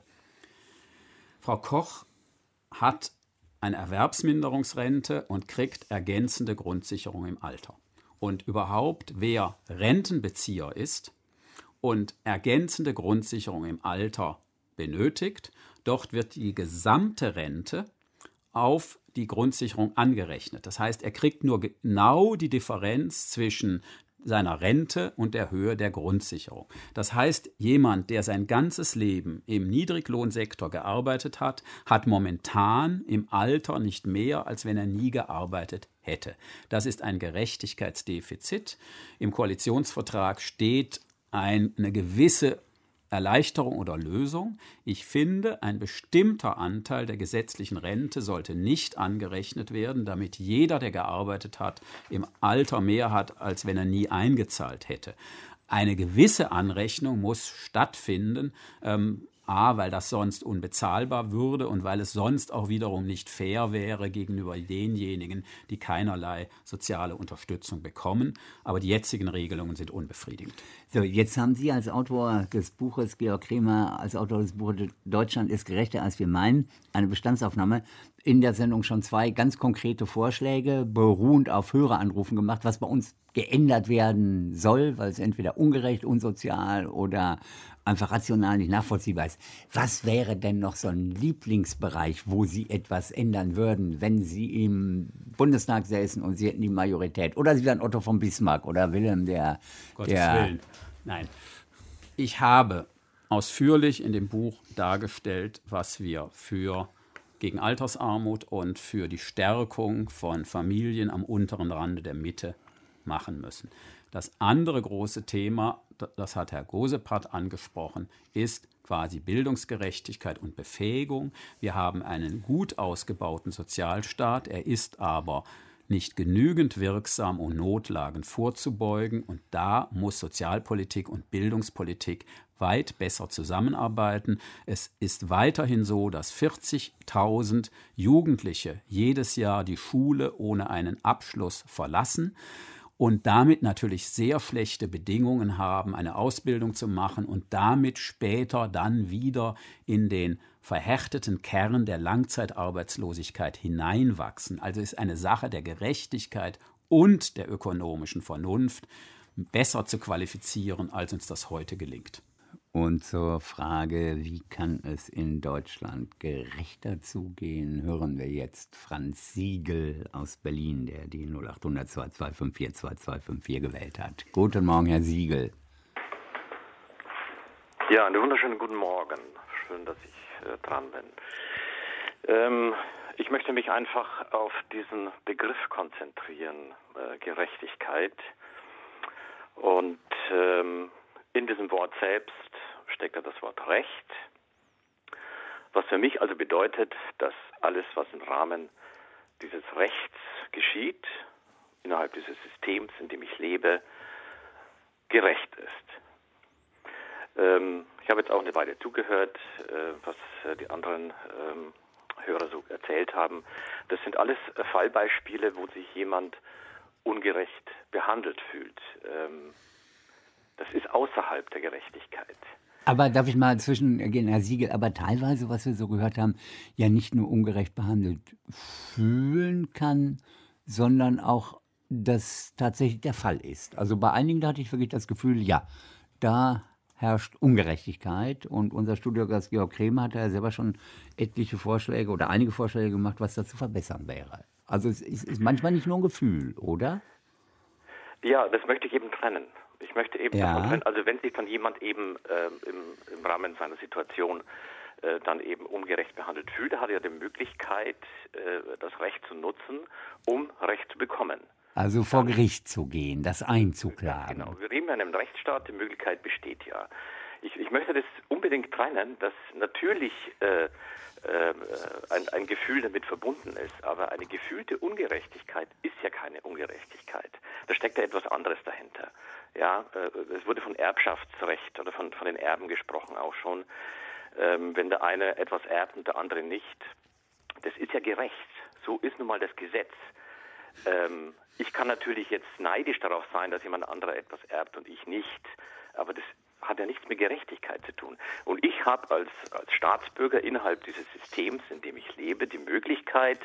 Frau Koch hat eine Erwerbsminderungsrente und kriegt ergänzende Grundsicherung im Alter. Und überhaupt, wer Rentenbezieher ist und ergänzende Grundsicherung im Alter benötigt, dort wird die gesamte Rente auf die Grundsicherung angerechnet. Das heißt, er kriegt nur genau die Differenz zwischen seiner Rente und der Höhe der Grundsicherung. Das heißt, jemand, der sein ganzes Leben im Niedriglohnsektor gearbeitet hat, hat momentan im Alter nicht mehr, als wenn er nie gearbeitet hätte. Das ist ein Gerechtigkeitsdefizit. Im Koalitionsvertrag steht eine gewisse Erleichterung oder Lösung. Ich finde, ein bestimmter Anteil der gesetzlichen Rente sollte nicht angerechnet werden, damit jeder, der gearbeitet hat, im Alter mehr hat, als wenn er nie eingezahlt hätte. Eine gewisse Anrechnung muss stattfinden, weil das sonst unbezahlbar würde und weil es sonst auch wiederum nicht fair wäre gegenüber denjenigen, die keinerlei soziale Unterstützung bekommen. Aber die jetzigen Regelungen sind unbefriedigend. So, jetzt haben Sie als Autor des Buches, Georg Kremer, als Autor des Buches Deutschland ist gerechter, als wir meinen, eine Bestandsaufnahme in der Sendung schon 2 ganz konkrete Vorschläge, beruhend auf Höreranrufen gemacht, was bei uns geändert werden soll, weil es entweder ungerecht, unsozial oder einfach rational nicht nachvollziehbar ist. Was wäre denn noch so ein Lieblingsbereich, wo Sie etwas ändern würden, wenn Sie im Bundestag säßen und Sie hätten die Majorität? Oder Sie wären Otto von Bismarck oder Wilhelm der... Gottes Willen. Nein. Ich habe ausführlich in dem Buch dargestellt, was wir gegen Altersarmut und für die Stärkung von Familien am unteren Rande der Mitte machen müssen. Das andere große Thema, das hat Herr Gosepart angesprochen, ist quasi Bildungsgerechtigkeit und Befähigung. Wir haben einen gut ausgebauten Sozialstaat, er ist aber nicht genügend wirksam, um Notlagen vorzubeugen. Und da muss Sozialpolitik und Bildungspolitik weit besser zusammenarbeiten. Es ist weiterhin so, dass 40.000 Jugendliche jedes Jahr die Schule ohne einen Abschluss verlassen und damit natürlich sehr schlechte Bedingungen haben, eine Ausbildung zu machen und damit später dann wieder in den verhärteten Kern der Langzeitarbeitslosigkeit hineinwachsen. Also ist eine Sache der Gerechtigkeit und der ökonomischen Vernunft besser zu qualifizieren, als uns das heute gelingt. Und zur Frage, wie kann es in Deutschland gerechter zugehen, hören wir jetzt Franz Siegel aus Berlin, der die 0800 2254 2254 gewählt hat. Guten Morgen, Herr Siegel. Ja, einen wunderschönen guten Morgen. Schön, dass ich dran bin. Ich möchte mich einfach auf diesen Begriff konzentrieren, Gerechtigkeit. Und in diesem Wort selbst steckt ja das Wort Recht, was für mich also bedeutet, dass alles, was im Rahmen dieses Rechts geschieht, innerhalb dieses Systems, in dem ich lebe, gerecht ist. Ich habe jetzt auch eine Weile zugehört, was die anderen Hörer so erzählt haben. Das sind alles Fallbeispiele, wo sich jemand ungerecht behandelt fühlt. Das ist außerhalb der Gerechtigkeit. Aber darf ich mal zwischengehen, Herr Siegel, aber teilweise, was wir so gehört haben, ja nicht nur ungerecht behandelt fühlen kann, sondern auch das tatsächlich der Fall ist. Also bei einigen da hatte ich wirklich das Gefühl, ja, da herrscht Ungerechtigkeit und unser Studiogast Georg Kremer hat ja selber schon etliche Vorschläge oder einige Vorschläge gemacht, was da zu verbessern wäre. Also es ist manchmal nicht nur ein Gefühl, oder? Ja, das möchte ich eben trennen. Ich möchte eben davon trennen, also wenn sich dann jemand eben im Rahmen seiner Situation dann eben ungerecht behandelt fühlt, hat er die Möglichkeit, das Recht zu nutzen, um Recht zu bekommen. Also vor Gericht zu gehen, das einzuklagen. Genau, wir reden ja in einem Rechtsstaat, die Möglichkeit besteht ja. Ich möchte das unbedingt trennen, dass natürlich ein Gefühl damit verbunden ist, aber eine gefühlte Ungerechtigkeit ist ja keine Ungerechtigkeit. Da steckt ja etwas anderes dahinter. Ja, es wurde von Erbschaftsrecht oder von den Erben gesprochen auch schon. Wenn der eine etwas erbt und der andere nicht, das ist ja gerecht. So ist nun mal das Gesetz. Ich kann natürlich jetzt neidisch darauf sein, dass jemand anderer etwas erbt und ich nicht, aber das hat ja nichts mit Gerechtigkeit zu tun. Und ich habe als Staatsbürger innerhalb dieses Systems, in dem ich lebe, die Möglichkeit,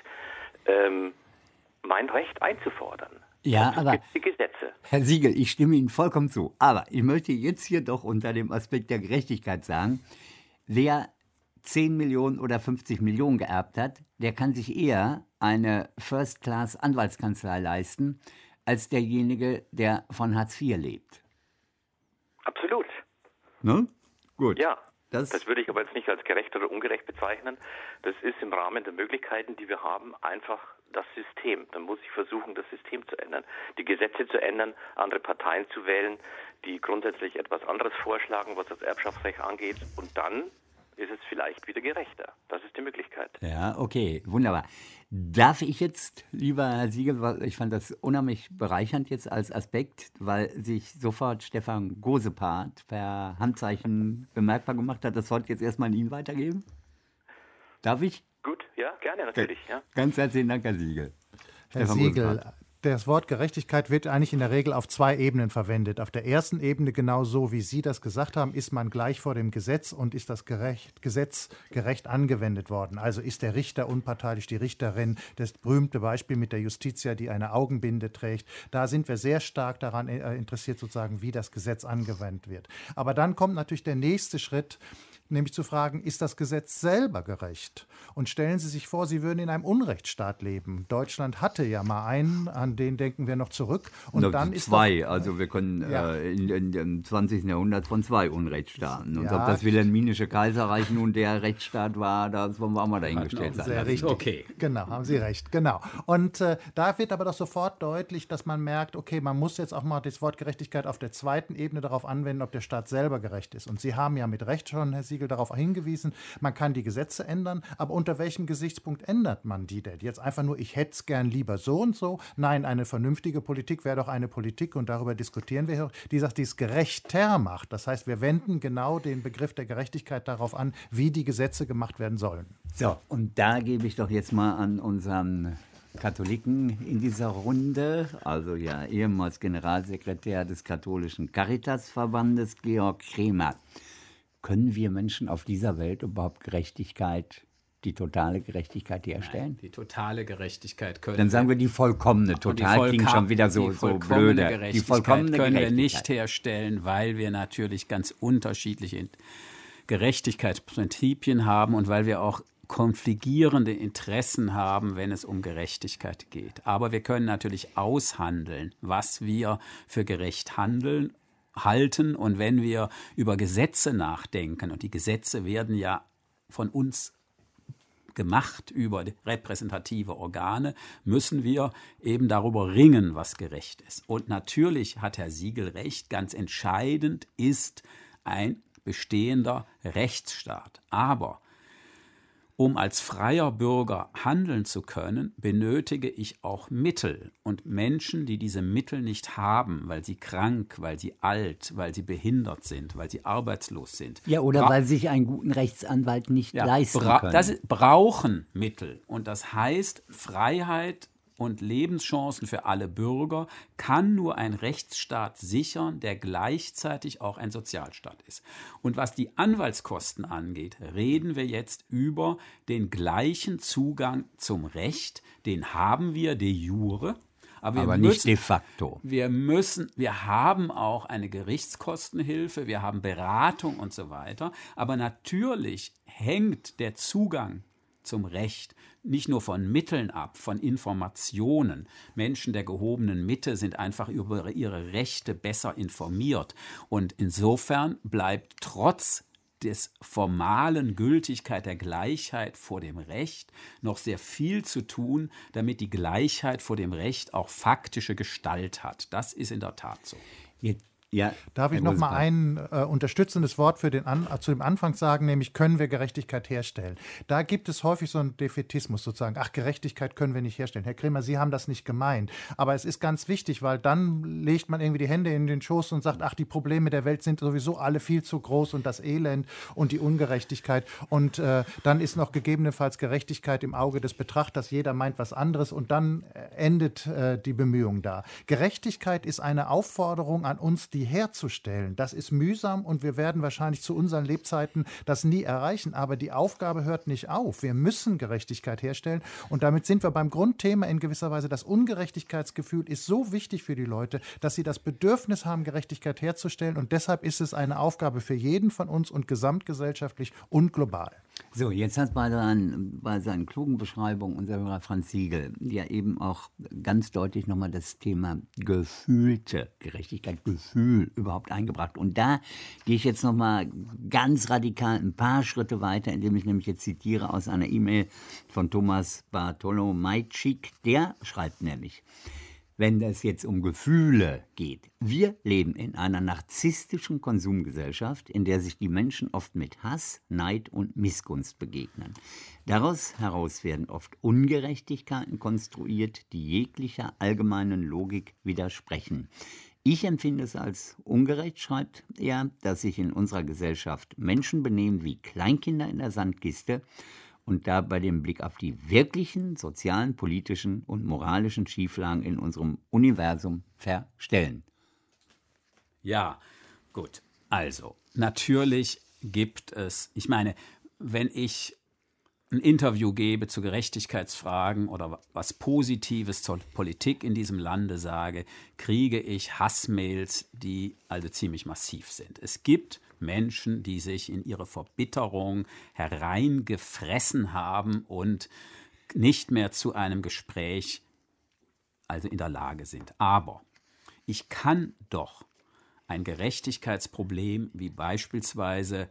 mein Recht einzufordern. Ja, aber die Gesetze. Herr Siegel, ich stimme Ihnen vollkommen zu. Aber ich möchte jetzt hier doch unter dem Aspekt der Gerechtigkeit sagen, wer 10 Millionen oder 50 Millionen geerbt hat, der kann sich eher eine First-Class-Anwaltskanzlei leisten, als derjenige, der von Hartz IV lebt. Absolut. Ne? Gut. Ja, das würde ich aber jetzt nicht als gerecht oder ungerecht bezeichnen. Das ist im Rahmen der Möglichkeiten, die wir haben, einfach das System. Dann muss ich versuchen, das System zu ändern, die Gesetze zu ändern, andere Parteien zu wählen, die grundsätzlich etwas anderes vorschlagen, was das Erbschaftsrecht angeht. Und dann ist es vielleicht wieder gerechter. Das ist die Möglichkeit. Ja, okay, wunderbar. Darf ich jetzt, lieber Herr Siegel, weil ich fand das unheimlich bereichernd jetzt als Aspekt, weil sich sofort Stefan Gosepart per Handzeichen bemerkbar gemacht hat, das wollte ich jetzt erstmal an ihn weitergeben. Darf ich? Gut, ja, gerne natürlich. Ja. Ganz herzlichen Dank, Herr Siegel. Herr Siegel, das Wort Gerechtigkeit wird eigentlich in der Regel auf 2 Ebenen verwendet. Auf der ersten Ebene, genau so wie Sie das gesagt haben, ist man gleich vor dem Gesetz und ist das Gesetz gerecht angewendet worden. Also ist der Richter unparteiisch, die Richterin, das berühmte Beispiel mit der Justitia, die eine Augenbinde trägt. Da sind wir sehr stark daran interessiert, sozusagen, wie das Gesetz angewendet wird. Aber dann kommt natürlich der nächste Schritt, nämlich zu fragen, ist das Gesetz selber gerecht? Und stellen Sie sich vor, Sie würden in einem Unrechtsstaat leben. Deutschland hatte ja mal einen, an den denken wir noch zurück. Und dann ist 2, also wir können im 20. Jahrhundert von 2 Unrechtsstaaten. Und ob das Wilhelminische Kaiserreich nun der Rechtsstaat war, das wollen wir auch mal dahingestellt sein. Sehr richtig. Okay. Genau, haben Sie recht, genau. Und da wird aber doch sofort deutlich, dass man merkt, okay, man muss jetzt auch mal das Wort Gerechtigkeit auf der zweiten Ebene darauf anwenden, ob der Staat selber gerecht ist. Und Sie haben ja mit Recht schon, Herr Siegel, darauf hingewiesen, man kann die Gesetze ändern, aber unter welchem Gesichtspunkt ändert man die denn? Jetzt einfach nur, ich hätte es gern lieber so und so. Nein, eine vernünftige Politik wäre doch eine Politik, und darüber diskutieren wir hier, die sagt, die es gerechter macht. Das heißt, wir wenden genau den Begriff der Gerechtigkeit darauf an, wie die Gesetze gemacht werden sollen. So, und da gebe ich doch jetzt mal an unseren Katholiken in dieser Runde, also ja ehemals Generalsekretär des katholischen Caritasverbandes, Georg Kremer. Können wir Menschen auf dieser Welt überhaupt Gerechtigkeit, die totale Gerechtigkeit herstellen? Nein, die totale Gerechtigkeit können wir. Dann sagen wir die vollkommene. Total klingt schon wieder so blöde. Die vollkommene können wir nicht herstellen, weil wir natürlich ganz unterschiedliche Gerechtigkeitsprinzipien haben und weil wir auch konfligierende Interessen haben, wenn es um Gerechtigkeit geht. Aber wir können natürlich aushandeln, was wir für gerecht halten, und wenn wir über Gesetze nachdenken, und die Gesetze werden ja von uns gemacht über repräsentative Organe, müssen wir eben darüber ringen, was gerecht ist. Und natürlich hat Herr Siegel recht, ganz entscheidend ist ein bestehender Rechtsstaat. Aber um als freier Bürger handeln zu können, benötige ich auch Mittel. Und Menschen, die diese Mittel nicht haben, weil sie krank, weil sie alt, weil sie behindert sind, weil sie arbeitslos sind. Ja, oder weil sich einen guten Rechtsanwalt nicht leisten können. Brauchen Mittel. Und das heißt Freiheit und Lebenschancen für alle Bürger kann nur ein Rechtsstaat sichern, der gleichzeitig auch ein Sozialstaat ist. Und was die Anwaltskosten angeht, reden wir jetzt über den gleichen Zugang zum Recht. Den haben wir de jure. Aber nicht de facto. Wir haben auch eine Gerichtskostenhilfe, wir haben Beratung und so weiter. Aber natürlich hängt der Zugang zum Recht nicht nur von Mitteln ab, von Informationen. Menschen der gehobenen Mitte sind einfach über ihre Rechte besser informiert. Und insofern bleibt trotz des formalen Gültigkeit der Gleichheit vor dem Recht noch sehr viel zu tun, damit die Gleichheit vor dem Recht auch faktische Gestalt hat. Das ist in der Tat so. Ja, darf ich noch mal ein unterstützendes Wort zu dem Anfang sagen, nämlich können wir Gerechtigkeit herstellen. Da gibt es häufig so einen Defätismus sozusagen. Ach, Gerechtigkeit können wir nicht herstellen. Herr Kremer, Sie haben das nicht gemeint. Aber es ist ganz wichtig, weil dann legt man irgendwie die Hände in den Schoß und sagt, ach, die Probleme der Welt sind sowieso alle viel zu groß und das Elend und die Ungerechtigkeit. Und dann ist noch gegebenenfalls Gerechtigkeit im Auge des Betrachters. Jeder meint was anderes und dann endet die Bemühung da. Gerechtigkeit ist eine Aufforderung an uns, die herzustellen. Das ist mühsam und wir werden wahrscheinlich zu unseren Lebzeiten das nie erreichen. Aber die Aufgabe hört nicht auf. Wir müssen Gerechtigkeit herstellen und damit sind wir beim Grundthema in gewisser Weise. Das Ungerechtigkeitsgefühl ist so wichtig für die Leute, dass sie das Bedürfnis haben, Gerechtigkeit herzustellen und deshalb ist es eine Aufgabe für jeden von uns und gesamtgesellschaftlich und global. So, jetzt hat bei seinen klugen Beschreibungen unser Hörer Franz Siegel ja eben auch ganz deutlich nochmal das Thema gefühlte Gerechtigkeit, Gefühl überhaupt eingebracht. Und da gehe ich jetzt nochmal ganz radikal ein paar Schritte weiter, indem ich nämlich jetzt zitiere aus einer E-Mail von Thomas Bartolomajczyk. Der schreibt nämlich, wenn es jetzt um Gefühle geht. Wir leben in einer narzisstischen Konsumgesellschaft, in der sich die Menschen oft mit Hass, Neid und Missgunst begegnen. Daraus heraus werden oft Ungerechtigkeiten konstruiert, die jeglicher allgemeinen Logik widersprechen. Ich empfinde es als ungerecht, schreibt er, dass sich in unserer Gesellschaft Menschen benehmen wie Kleinkinder in der Sandkiste, und dabei den Blick auf die wirklichen sozialen, politischen und moralischen Schieflagen in unserem Universum verstellen. Ja, gut. Also, natürlich gibt es, ich meine, wenn ich ein Interview gebe zu Gerechtigkeitsfragen oder was Positives zur Politik in diesem Lande sage, kriege ich Hassmails, die also ziemlich massiv sind. Es gibt Menschen, die sich in ihre Verbitterung hereingefressen haben und nicht mehr zu einem Gespräch also in der Lage sind. Aber ich kann doch ein Gerechtigkeitsproblem wie beispielsweise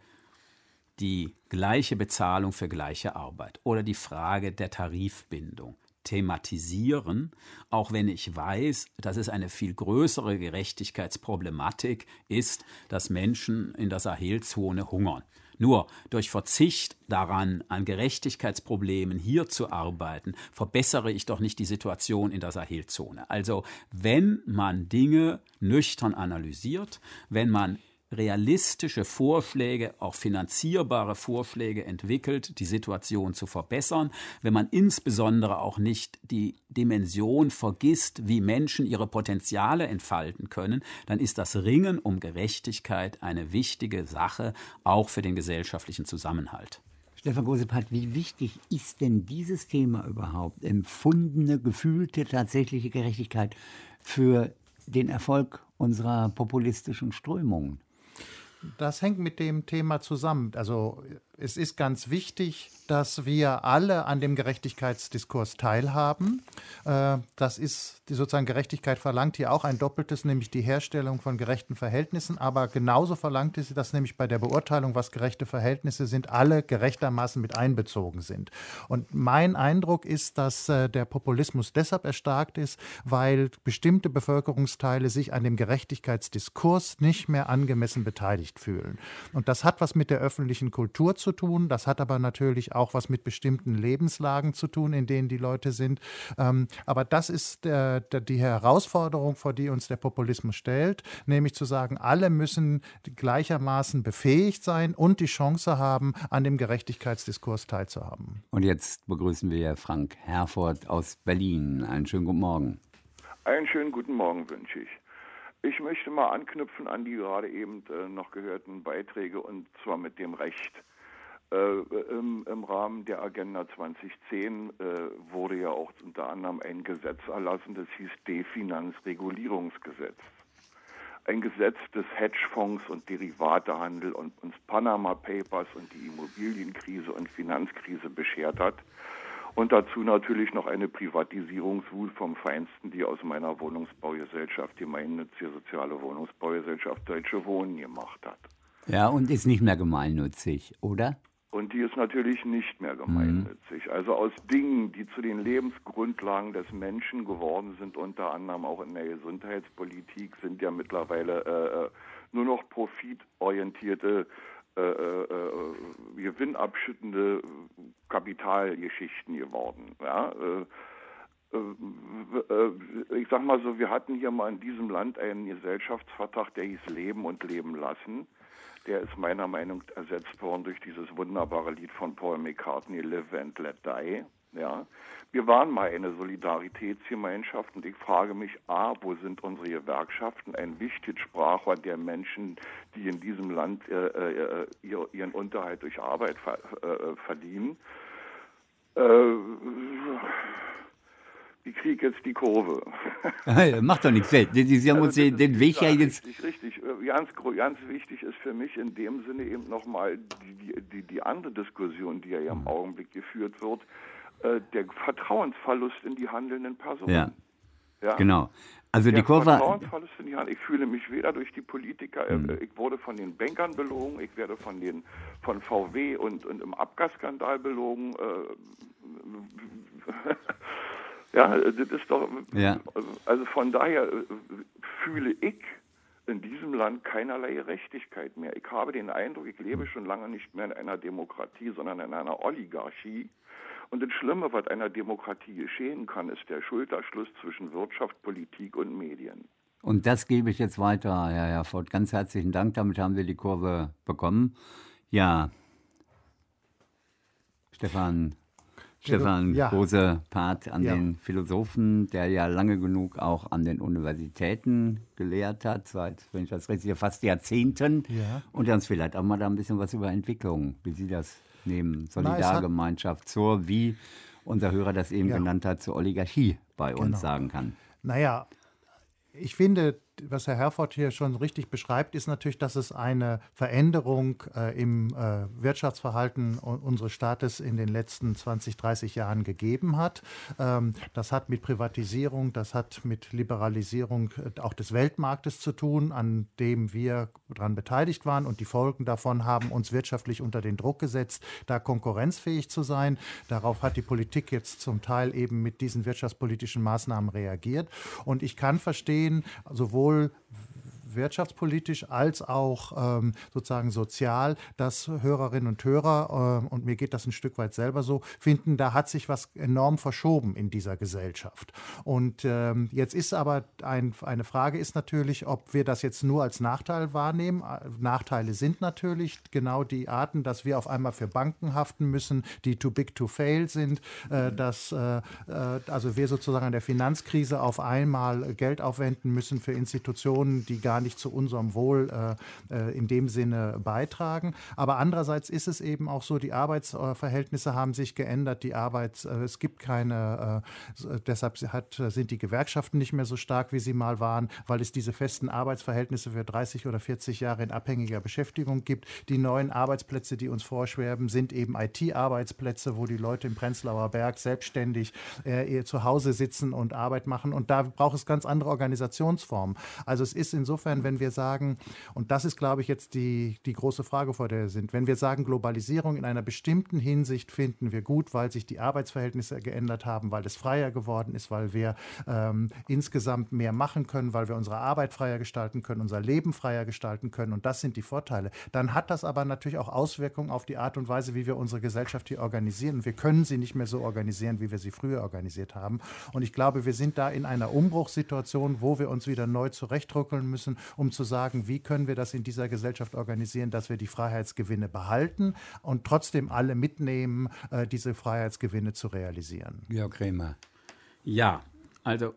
die gleiche Bezahlung für gleiche Arbeit oder die Frage der Tarifbindung thematisieren, auch wenn ich weiß, dass es eine viel größere Gerechtigkeitsproblematik ist, dass Menschen in der Sahelzone hungern. Nur durch Verzicht daran, an Gerechtigkeitsproblemen hier zu arbeiten, verbessere ich doch nicht die Situation in der Sahelzone. Also wenn man Dinge nüchtern analysiert, wenn man realistische Vorschläge, auch finanzierbare Vorschläge entwickelt, die Situation zu verbessern, wenn man insbesondere auch nicht die Dimension vergisst, wie Menschen ihre Potenziale entfalten können, dann ist das Ringen um Gerechtigkeit eine wichtige Sache, auch für den gesellschaftlichen Zusammenhalt. Stefan Gosepart, wie wichtig ist denn dieses Thema überhaupt, empfundene, gefühlte, tatsächliche Gerechtigkeit für den Erfolg unserer populistischen Strömungen? Das hängt mit dem Thema zusammen. Also es ist ganz wichtig, dass wir alle an dem Gerechtigkeitsdiskurs teilhaben. Das ist, die sozusagen Gerechtigkeit verlangt hier auch ein Doppeltes, nämlich die Herstellung von gerechten Verhältnissen. Aber genauso verlangt es, dass nämlich bei der Beurteilung, was gerechte Verhältnisse sind, alle gerechtermaßen mit einbezogen sind. Und mein Eindruck ist, dass der Populismus deshalb erstarkt ist, weil bestimmte Bevölkerungsteile sich an dem Gerechtigkeitsdiskurs nicht mehr angemessen beteiligt fühlen. Und das hat was mit der öffentlichen Kultur zu zu tun. Das hat aber natürlich auch was mit bestimmten Lebenslagen zu tun, in denen die Leute sind. Aber das ist die Herausforderung, vor die uns der Populismus stellt, nämlich zu sagen, alle müssen gleichermaßen befähigt sein und die Chance haben, an dem Gerechtigkeitsdiskurs teilzuhaben. Und jetzt begrüßen wir Frank Herford aus Berlin. Einen schönen guten Morgen. Einen schönen guten Morgen wünsche ich. Ich möchte mal anknüpfen an die gerade eben noch gehörten Beiträge, und zwar mit dem Recht. Im Rahmen der Agenda 2010 wurde ja auch unter anderem ein Gesetz erlassen, das hieß Definanzregulierungsgesetz. Ein Gesetz, das Hedgefonds und Derivatehandel und uns Panama Papers und die Immobilienkrise und Finanzkrise beschert hat. Und dazu natürlich noch eine Privatisierungswut vom Feinsten, die aus meiner Wohnungsbaugesellschaft, die gemeinnützige soziale Wohnungsbaugesellschaft Deutsche Wohnen gemacht hat. Ja, und ist nicht mehr gemeinnützig, oder? Und die ist natürlich nicht mehr gemeinnützig. Also aus Dingen, die zu den Lebensgrundlagen des Menschen geworden sind, unter anderem auch in der Gesundheitspolitik, sind ja mittlerweile nur noch profitorientierte, gewinnabschüttende Kapitalgeschichten geworden. Ja? Ich sag mal so, wir hatten hier mal in diesem Land einen Gesellschaftsvertrag, der hieß Leben und Leben lassen. Der ist meiner Meinung nach ersetzt worden durch dieses wunderbare Lied von Paul McCartney, Live and Let Die. Ja. Wir waren mal eine Solidaritätsgemeinschaft, und ich frage mich, wo sind unsere Gewerkschaften? Ein wichtiges Sprachwort der Menschen, die in diesem Land ihren Unterhalt durch Arbeit verdienen. Ich kriege jetzt die Kurve. Macht doch nichts. Sie haben uns den Weg ja jetzt... Richtig. Ganz wichtig ist für mich in dem Sinne eben nochmal die andere Diskussion, die ja im Augenblick geführt wird, der Vertrauensverlust in die handelnden Personen. Ja, genau. Also die Kurve... Vertrauensverlust in die Hand. Ich fühle mich weder durch die Politiker, ich wurde von den Bankern belogen, ich werde von VW und im Abgasskandal belogen. Ja, das ist doch... Ja. Also von daher fühle ich in diesem Land keinerlei Gerechtigkeit mehr. Ich habe den Eindruck, ich lebe schon lange nicht mehr in einer Demokratie, sondern in einer Oligarchie. Und das Schlimme, was einer Demokratie geschehen kann, ist der Schulterschluss zwischen Wirtschaft, Politik und Medien. Und das gebe ich jetzt weiter, Herr Herford. Ganz herzlichen Dank, damit haben wir die Kurve bekommen. Ja, Stefan, großer Part an den Philosophen, der ja lange genug auch an den Universitäten gelehrt hat, seit, wenn ich das richtig, fast Jahrzehnten. Ja. Und der uns vielleicht auch mal da ein bisschen was über Entwicklung, wie Sie das nehmen, Solidargemeinschaft wie unser Hörer das eben genannt hat, zur Oligarchie bei uns sagen kann. Naja, ich finde, was Herr Herford hier schon richtig beschreibt, ist natürlich, dass es eine Veränderung im Wirtschaftsverhalten unseres Staates in den letzten 20, 30 Jahren gegeben hat. Das hat mit Privatisierung, das hat mit Liberalisierung auch des Weltmarktes zu tun, an dem wir daran beteiligt waren. Und die Folgen davon haben uns wirtschaftlich unter den Druck gesetzt, da konkurrenzfähig zu sein. Darauf hat die Politik jetzt zum Teil eben mit diesen wirtschaftspolitischen Maßnahmen reagiert. Und ich kann verstehen, sowohl wirtschaftspolitisch als auch sozusagen sozial, dass Hörerinnen und Hörer, und mir geht das ein Stück weit selber so, finden, da hat sich was enorm verschoben in dieser Gesellschaft. Und jetzt ist aber eine Frage ist natürlich, ob wir das jetzt nur als Nachteil wahrnehmen. Nachteile sind natürlich genau die Arten, dass wir auf einmal für Banken haften müssen, die too big to fail sind, dass also wir sozusagen an der Finanzkrise auf einmal Geld aufwenden müssen für Institutionen, die gar nicht zu unserem Wohl in dem Sinne beitragen. Aber andererseits ist es eben auch so, die Arbeitsverhältnisse haben sich geändert, es gibt keine, deshalb sind die Gewerkschaften nicht mehr so stark, wie sie mal waren, weil es diese festen Arbeitsverhältnisse für 30 oder 40 Jahre in abhängiger Beschäftigung gibt. Die neuen Arbeitsplätze, die uns vorschweben, sind eben IT-Arbeitsplätze, wo die Leute im Prenzlauer Berg selbstständig zu Hause sitzen und Arbeit machen. Und da braucht es ganz andere Organisationsformen. Also es ist insofern insofern, wenn wir sagen, und das ist, glaube ich, jetzt die große Frage, vor der wir sind, wenn wir sagen, Globalisierung in einer bestimmten Hinsicht finden wir gut, weil sich die Arbeitsverhältnisse geändert haben, weil es freier geworden ist, weil wir insgesamt mehr machen können, weil wir unsere Arbeit freier gestalten können, unser Leben freier gestalten können, und das sind die Vorteile. Dann hat das aber natürlich auch Auswirkungen auf die Art und Weise, wie wir unsere Gesellschaft hier organisieren. Und wir können sie nicht mehr so organisieren, wie wir sie früher organisiert haben. Und ich glaube, wir sind da in einer Umbruchssituation, wo wir uns wieder neu zurechtrückeln müssen, um zu sagen, wie können wir das in dieser Gesellschaft organisieren, dass wir die Freiheitsgewinne behalten und trotzdem alle mitnehmen, diese Freiheitsgewinne zu realisieren. Georg Kremer. Ja, also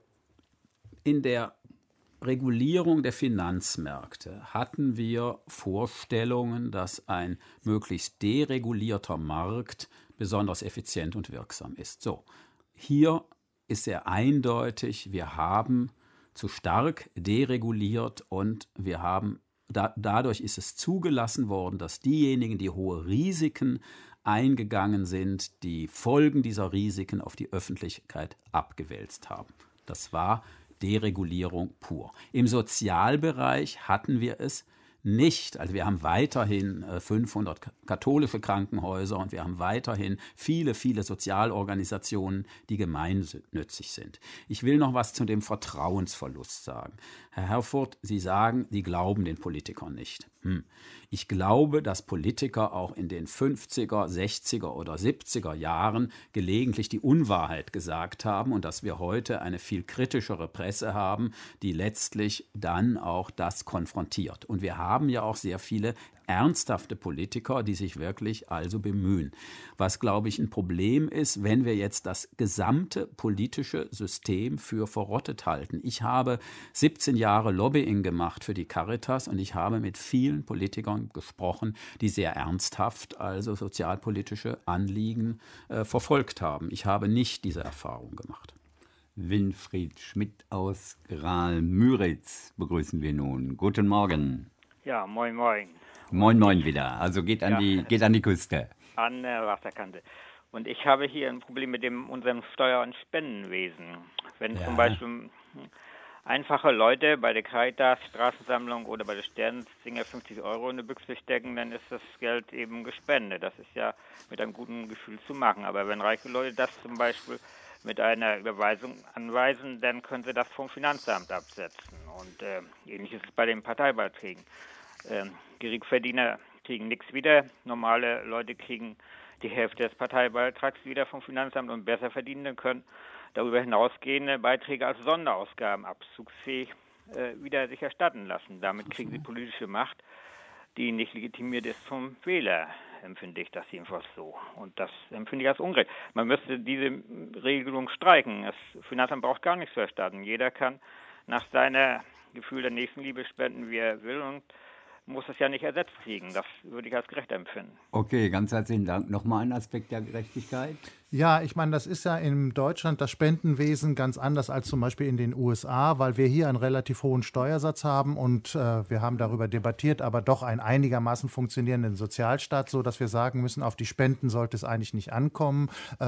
in der Regulierung der Finanzmärkte hatten wir Vorstellungen, dass ein möglichst deregulierter Markt besonders effizient und wirksam ist. So, hier ist sehr eindeutig, wir haben zu stark dereguliert und wir haben dadurch ist es zugelassen worden, dass diejenigen, die hohe Risiken eingegangen sind, die Folgen dieser Risiken auf die Öffentlichkeit abgewälzt haben. Das war Deregulierung pur. Im Sozialbereich hatten wir es nicht. Also wir haben weiterhin 500 katholische Krankenhäuser und wir haben weiterhin viele, viele Sozialorganisationen, die gemeinnützig sind. Ich will noch was zu dem Vertrauensverlust sagen. Herr Herfurth, Sie sagen, Sie glauben den Politikern nicht. Ich glaube, dass Politiker auch in den 50er, 60er oder 70er Jahren gelegentlich die Unwahrheit gesagt haben und dass wir heute eine viel kritischere Presse haben, die letztlich dann auch das konfrontiert. Und wir haben ja auch sehr viele ernsthafte Politiker, die sich wirklich also bemühen. Was, glaube ich, ein Problem ist, wenn wir jetzt das gesamte politische System für verrottet halten. Ich habe 17 Jahre Lobbying gemacht für die Caritas und ich habe mit vielen Politikern gesprochen, die sehr ernsthaft also sozialpolitische Anliegen verfolgt haben. Ich habe nicht diese Erfahrung gemacht. Winfried Schmidt aus Graal-Müritz begrüßen wir nun. Guten Morgen. Ja, moin, moin. Moin, moin wieder. Also geht an die Küste. An der Wasserkante. Und ich habe hier ein Problem mit unserem Steuer- und Spendenwesen. Wenn zum Beispiel einfache Leute bei der Caritas, Straßensammlung oder bei der Sternsinger 50 Euro in eine Büchse stecken, dann ist das Geld eben gespendet. Das ist ja mit einem guten Gefühl zu machen. Aber wenn reiche Leute das zum Beispiel mit einer Überweisung anweisen, dann können sie das vom Finanzamt absetzen. Und ähnliches ist bei den Parteibeiträgen. Geringverdiener kriegen nichts wieder, normale Leute kriegen die Hälfte des Parteibeitrags wieder vom Finanzamt und besser verdienende können darüber hinausgehende Beiträge als Sonderausgaben abzugsfähig wieder sich erstatten lassen. Damit kriegen sie politische Macht, die nicht legitimiert ist vom Wähler, empfinde ich das jedenfalls so. Und das empfinde ich als ungerecht. Man müsste diese Regelung streichen. Das Finanzamt braucht gar nichts zu erstatten. Jeder kann nach seiner Gefühl der Nächstenliebe spenden, wie er will, und muss es ja nicht ersetzt kriegen. Das würde ich als gerecht empfinden. Okay, ganz herzlichen Dank. Nochmal ein Aspekt der Gerechtigkeit. Ja, ich meine, das ist ja in Deutschland das Spendenwesen ganz anders als zum Beispiel in den USA, weil wir hier einen relativ hohen Steuersatz haben und wir haben darüber debattiert, aber doch einen einigermaßen funktionierenden Sozialstaat, so dass wir sagen müssen, auf die Spenden sollte es eigentlich nicht ankommen.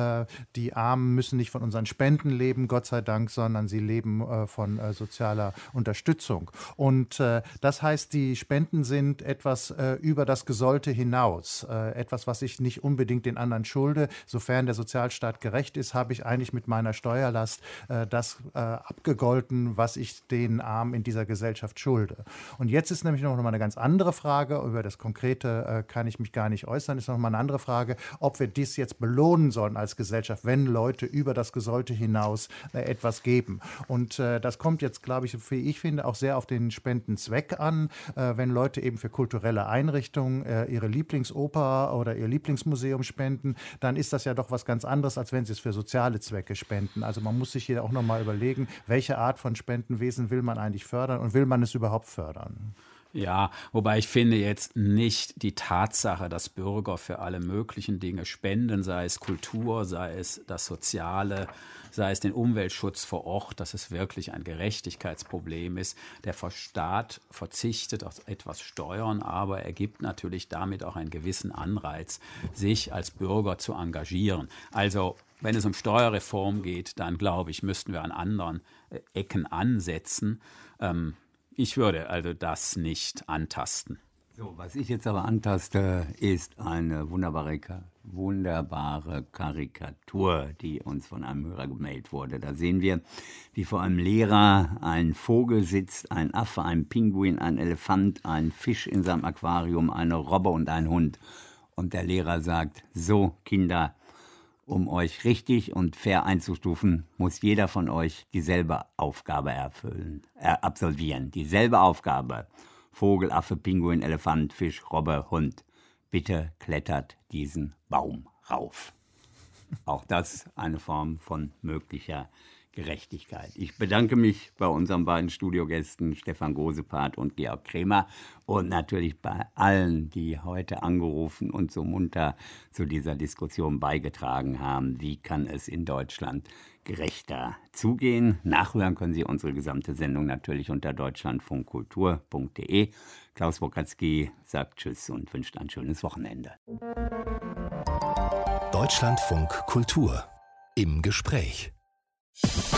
Die Armen müssen nicht von unseren Spenden leben, Gott sei Dank, sondern sie leben von sozialer Unterstützung. Und das heißt, die Spenden sind etwas über das Gesollte hinaus, etwas, was ich nicht unbedingt den anderen schulde, sofern der Sozialstaat gerecht ist, habe ich eigentlich mit meiner Steuerlast das abgegolten, was ich den Armen in dieser Gesellschaft schulde. Und jetzt ist nämlich noch mal eine ganz andere Frage, über das Konkrete kann ich mich gar nicht äußern, ist noch mal eine andere Frage, ob wir dies jetzt belohnen sollen als Gesellschaft, wenn Leute über das Gesollte hinaus etwas geben. Und das kommt jetzt, glaube ich, wie ich finde, auch sehr auf den Spendenzweck an. Wenn Leute eben für kulturelle Einrichtungen ihre Lieblingsoper oder ihr Lieblingsmuseum spenden, dann ist das ja doch was ganz anderes, als wenn sie es für soziale Zwecke spenden. Also man muss sich hier auch nochmal überlegen, welche Art von Spendenwesen will man eigentlich fördern und will man es überhaupt fördern? Ja, wobei ich finde jetzt nicht die Tatsache, dass Bürger für alle möglichen Dinge spenden, sei es Kultur, sei es das Soziale, sei es den Umweltschutz vor Ort, dass es wirklich ein Gerechtigkeitsproblem ist. Der Staat verzichtet auf etwas Steuern, aber er gibt natürlich damit auch einen gewissen Anreiz, sich als Bürger zu engagieren. Also wenn es um Steuerreform geht, dann glaube ich, müssten wir an anderen Ecken ansetzen. Ich würde also das nicht antasten. So, was ich jetzt aber antaste, ist eine wunderbare Karikatur, die uns von einem Hörer gemeldet wurde. Da sehen wir, wie vor einem Lehrer ein Vogel sitzt, ein Affe, ein Pinguin, ein Elefant, ein Fisch in seinem Aquarium, eine Robbe und ein Hund. Und der Lehrer sagt: So, Kinder, um euch richtig und fair einzustufen, muss jeder von euch dieselbe Aufgabe absolvieren. Dieselbe Aufgabe. Vogel, Affe, Pinguin, Elefant, Fisch, Robbe, Hund. Bitte klettert diesen Baum rauf. Auch das eine Form von möglicher Gerechtigkeit. Ich bedanke mich bei unseren beiden Studiogästen Stefan Gosepart und Georg Kremer und natürlich bei allen, die heute angerufen und so munter zu dieser Diskussion beigetragen haben. Wie kann es in Deutschland gerechter zugehen? Nachhören können Sie unsere gesamte Sendung natürlich unter deutschlandfunkkultur.de. Klaus Bokatzky sagt Tschüss und wünscht ein schönes Wochenende. Deutschlandfunk Kultur im Gespräch.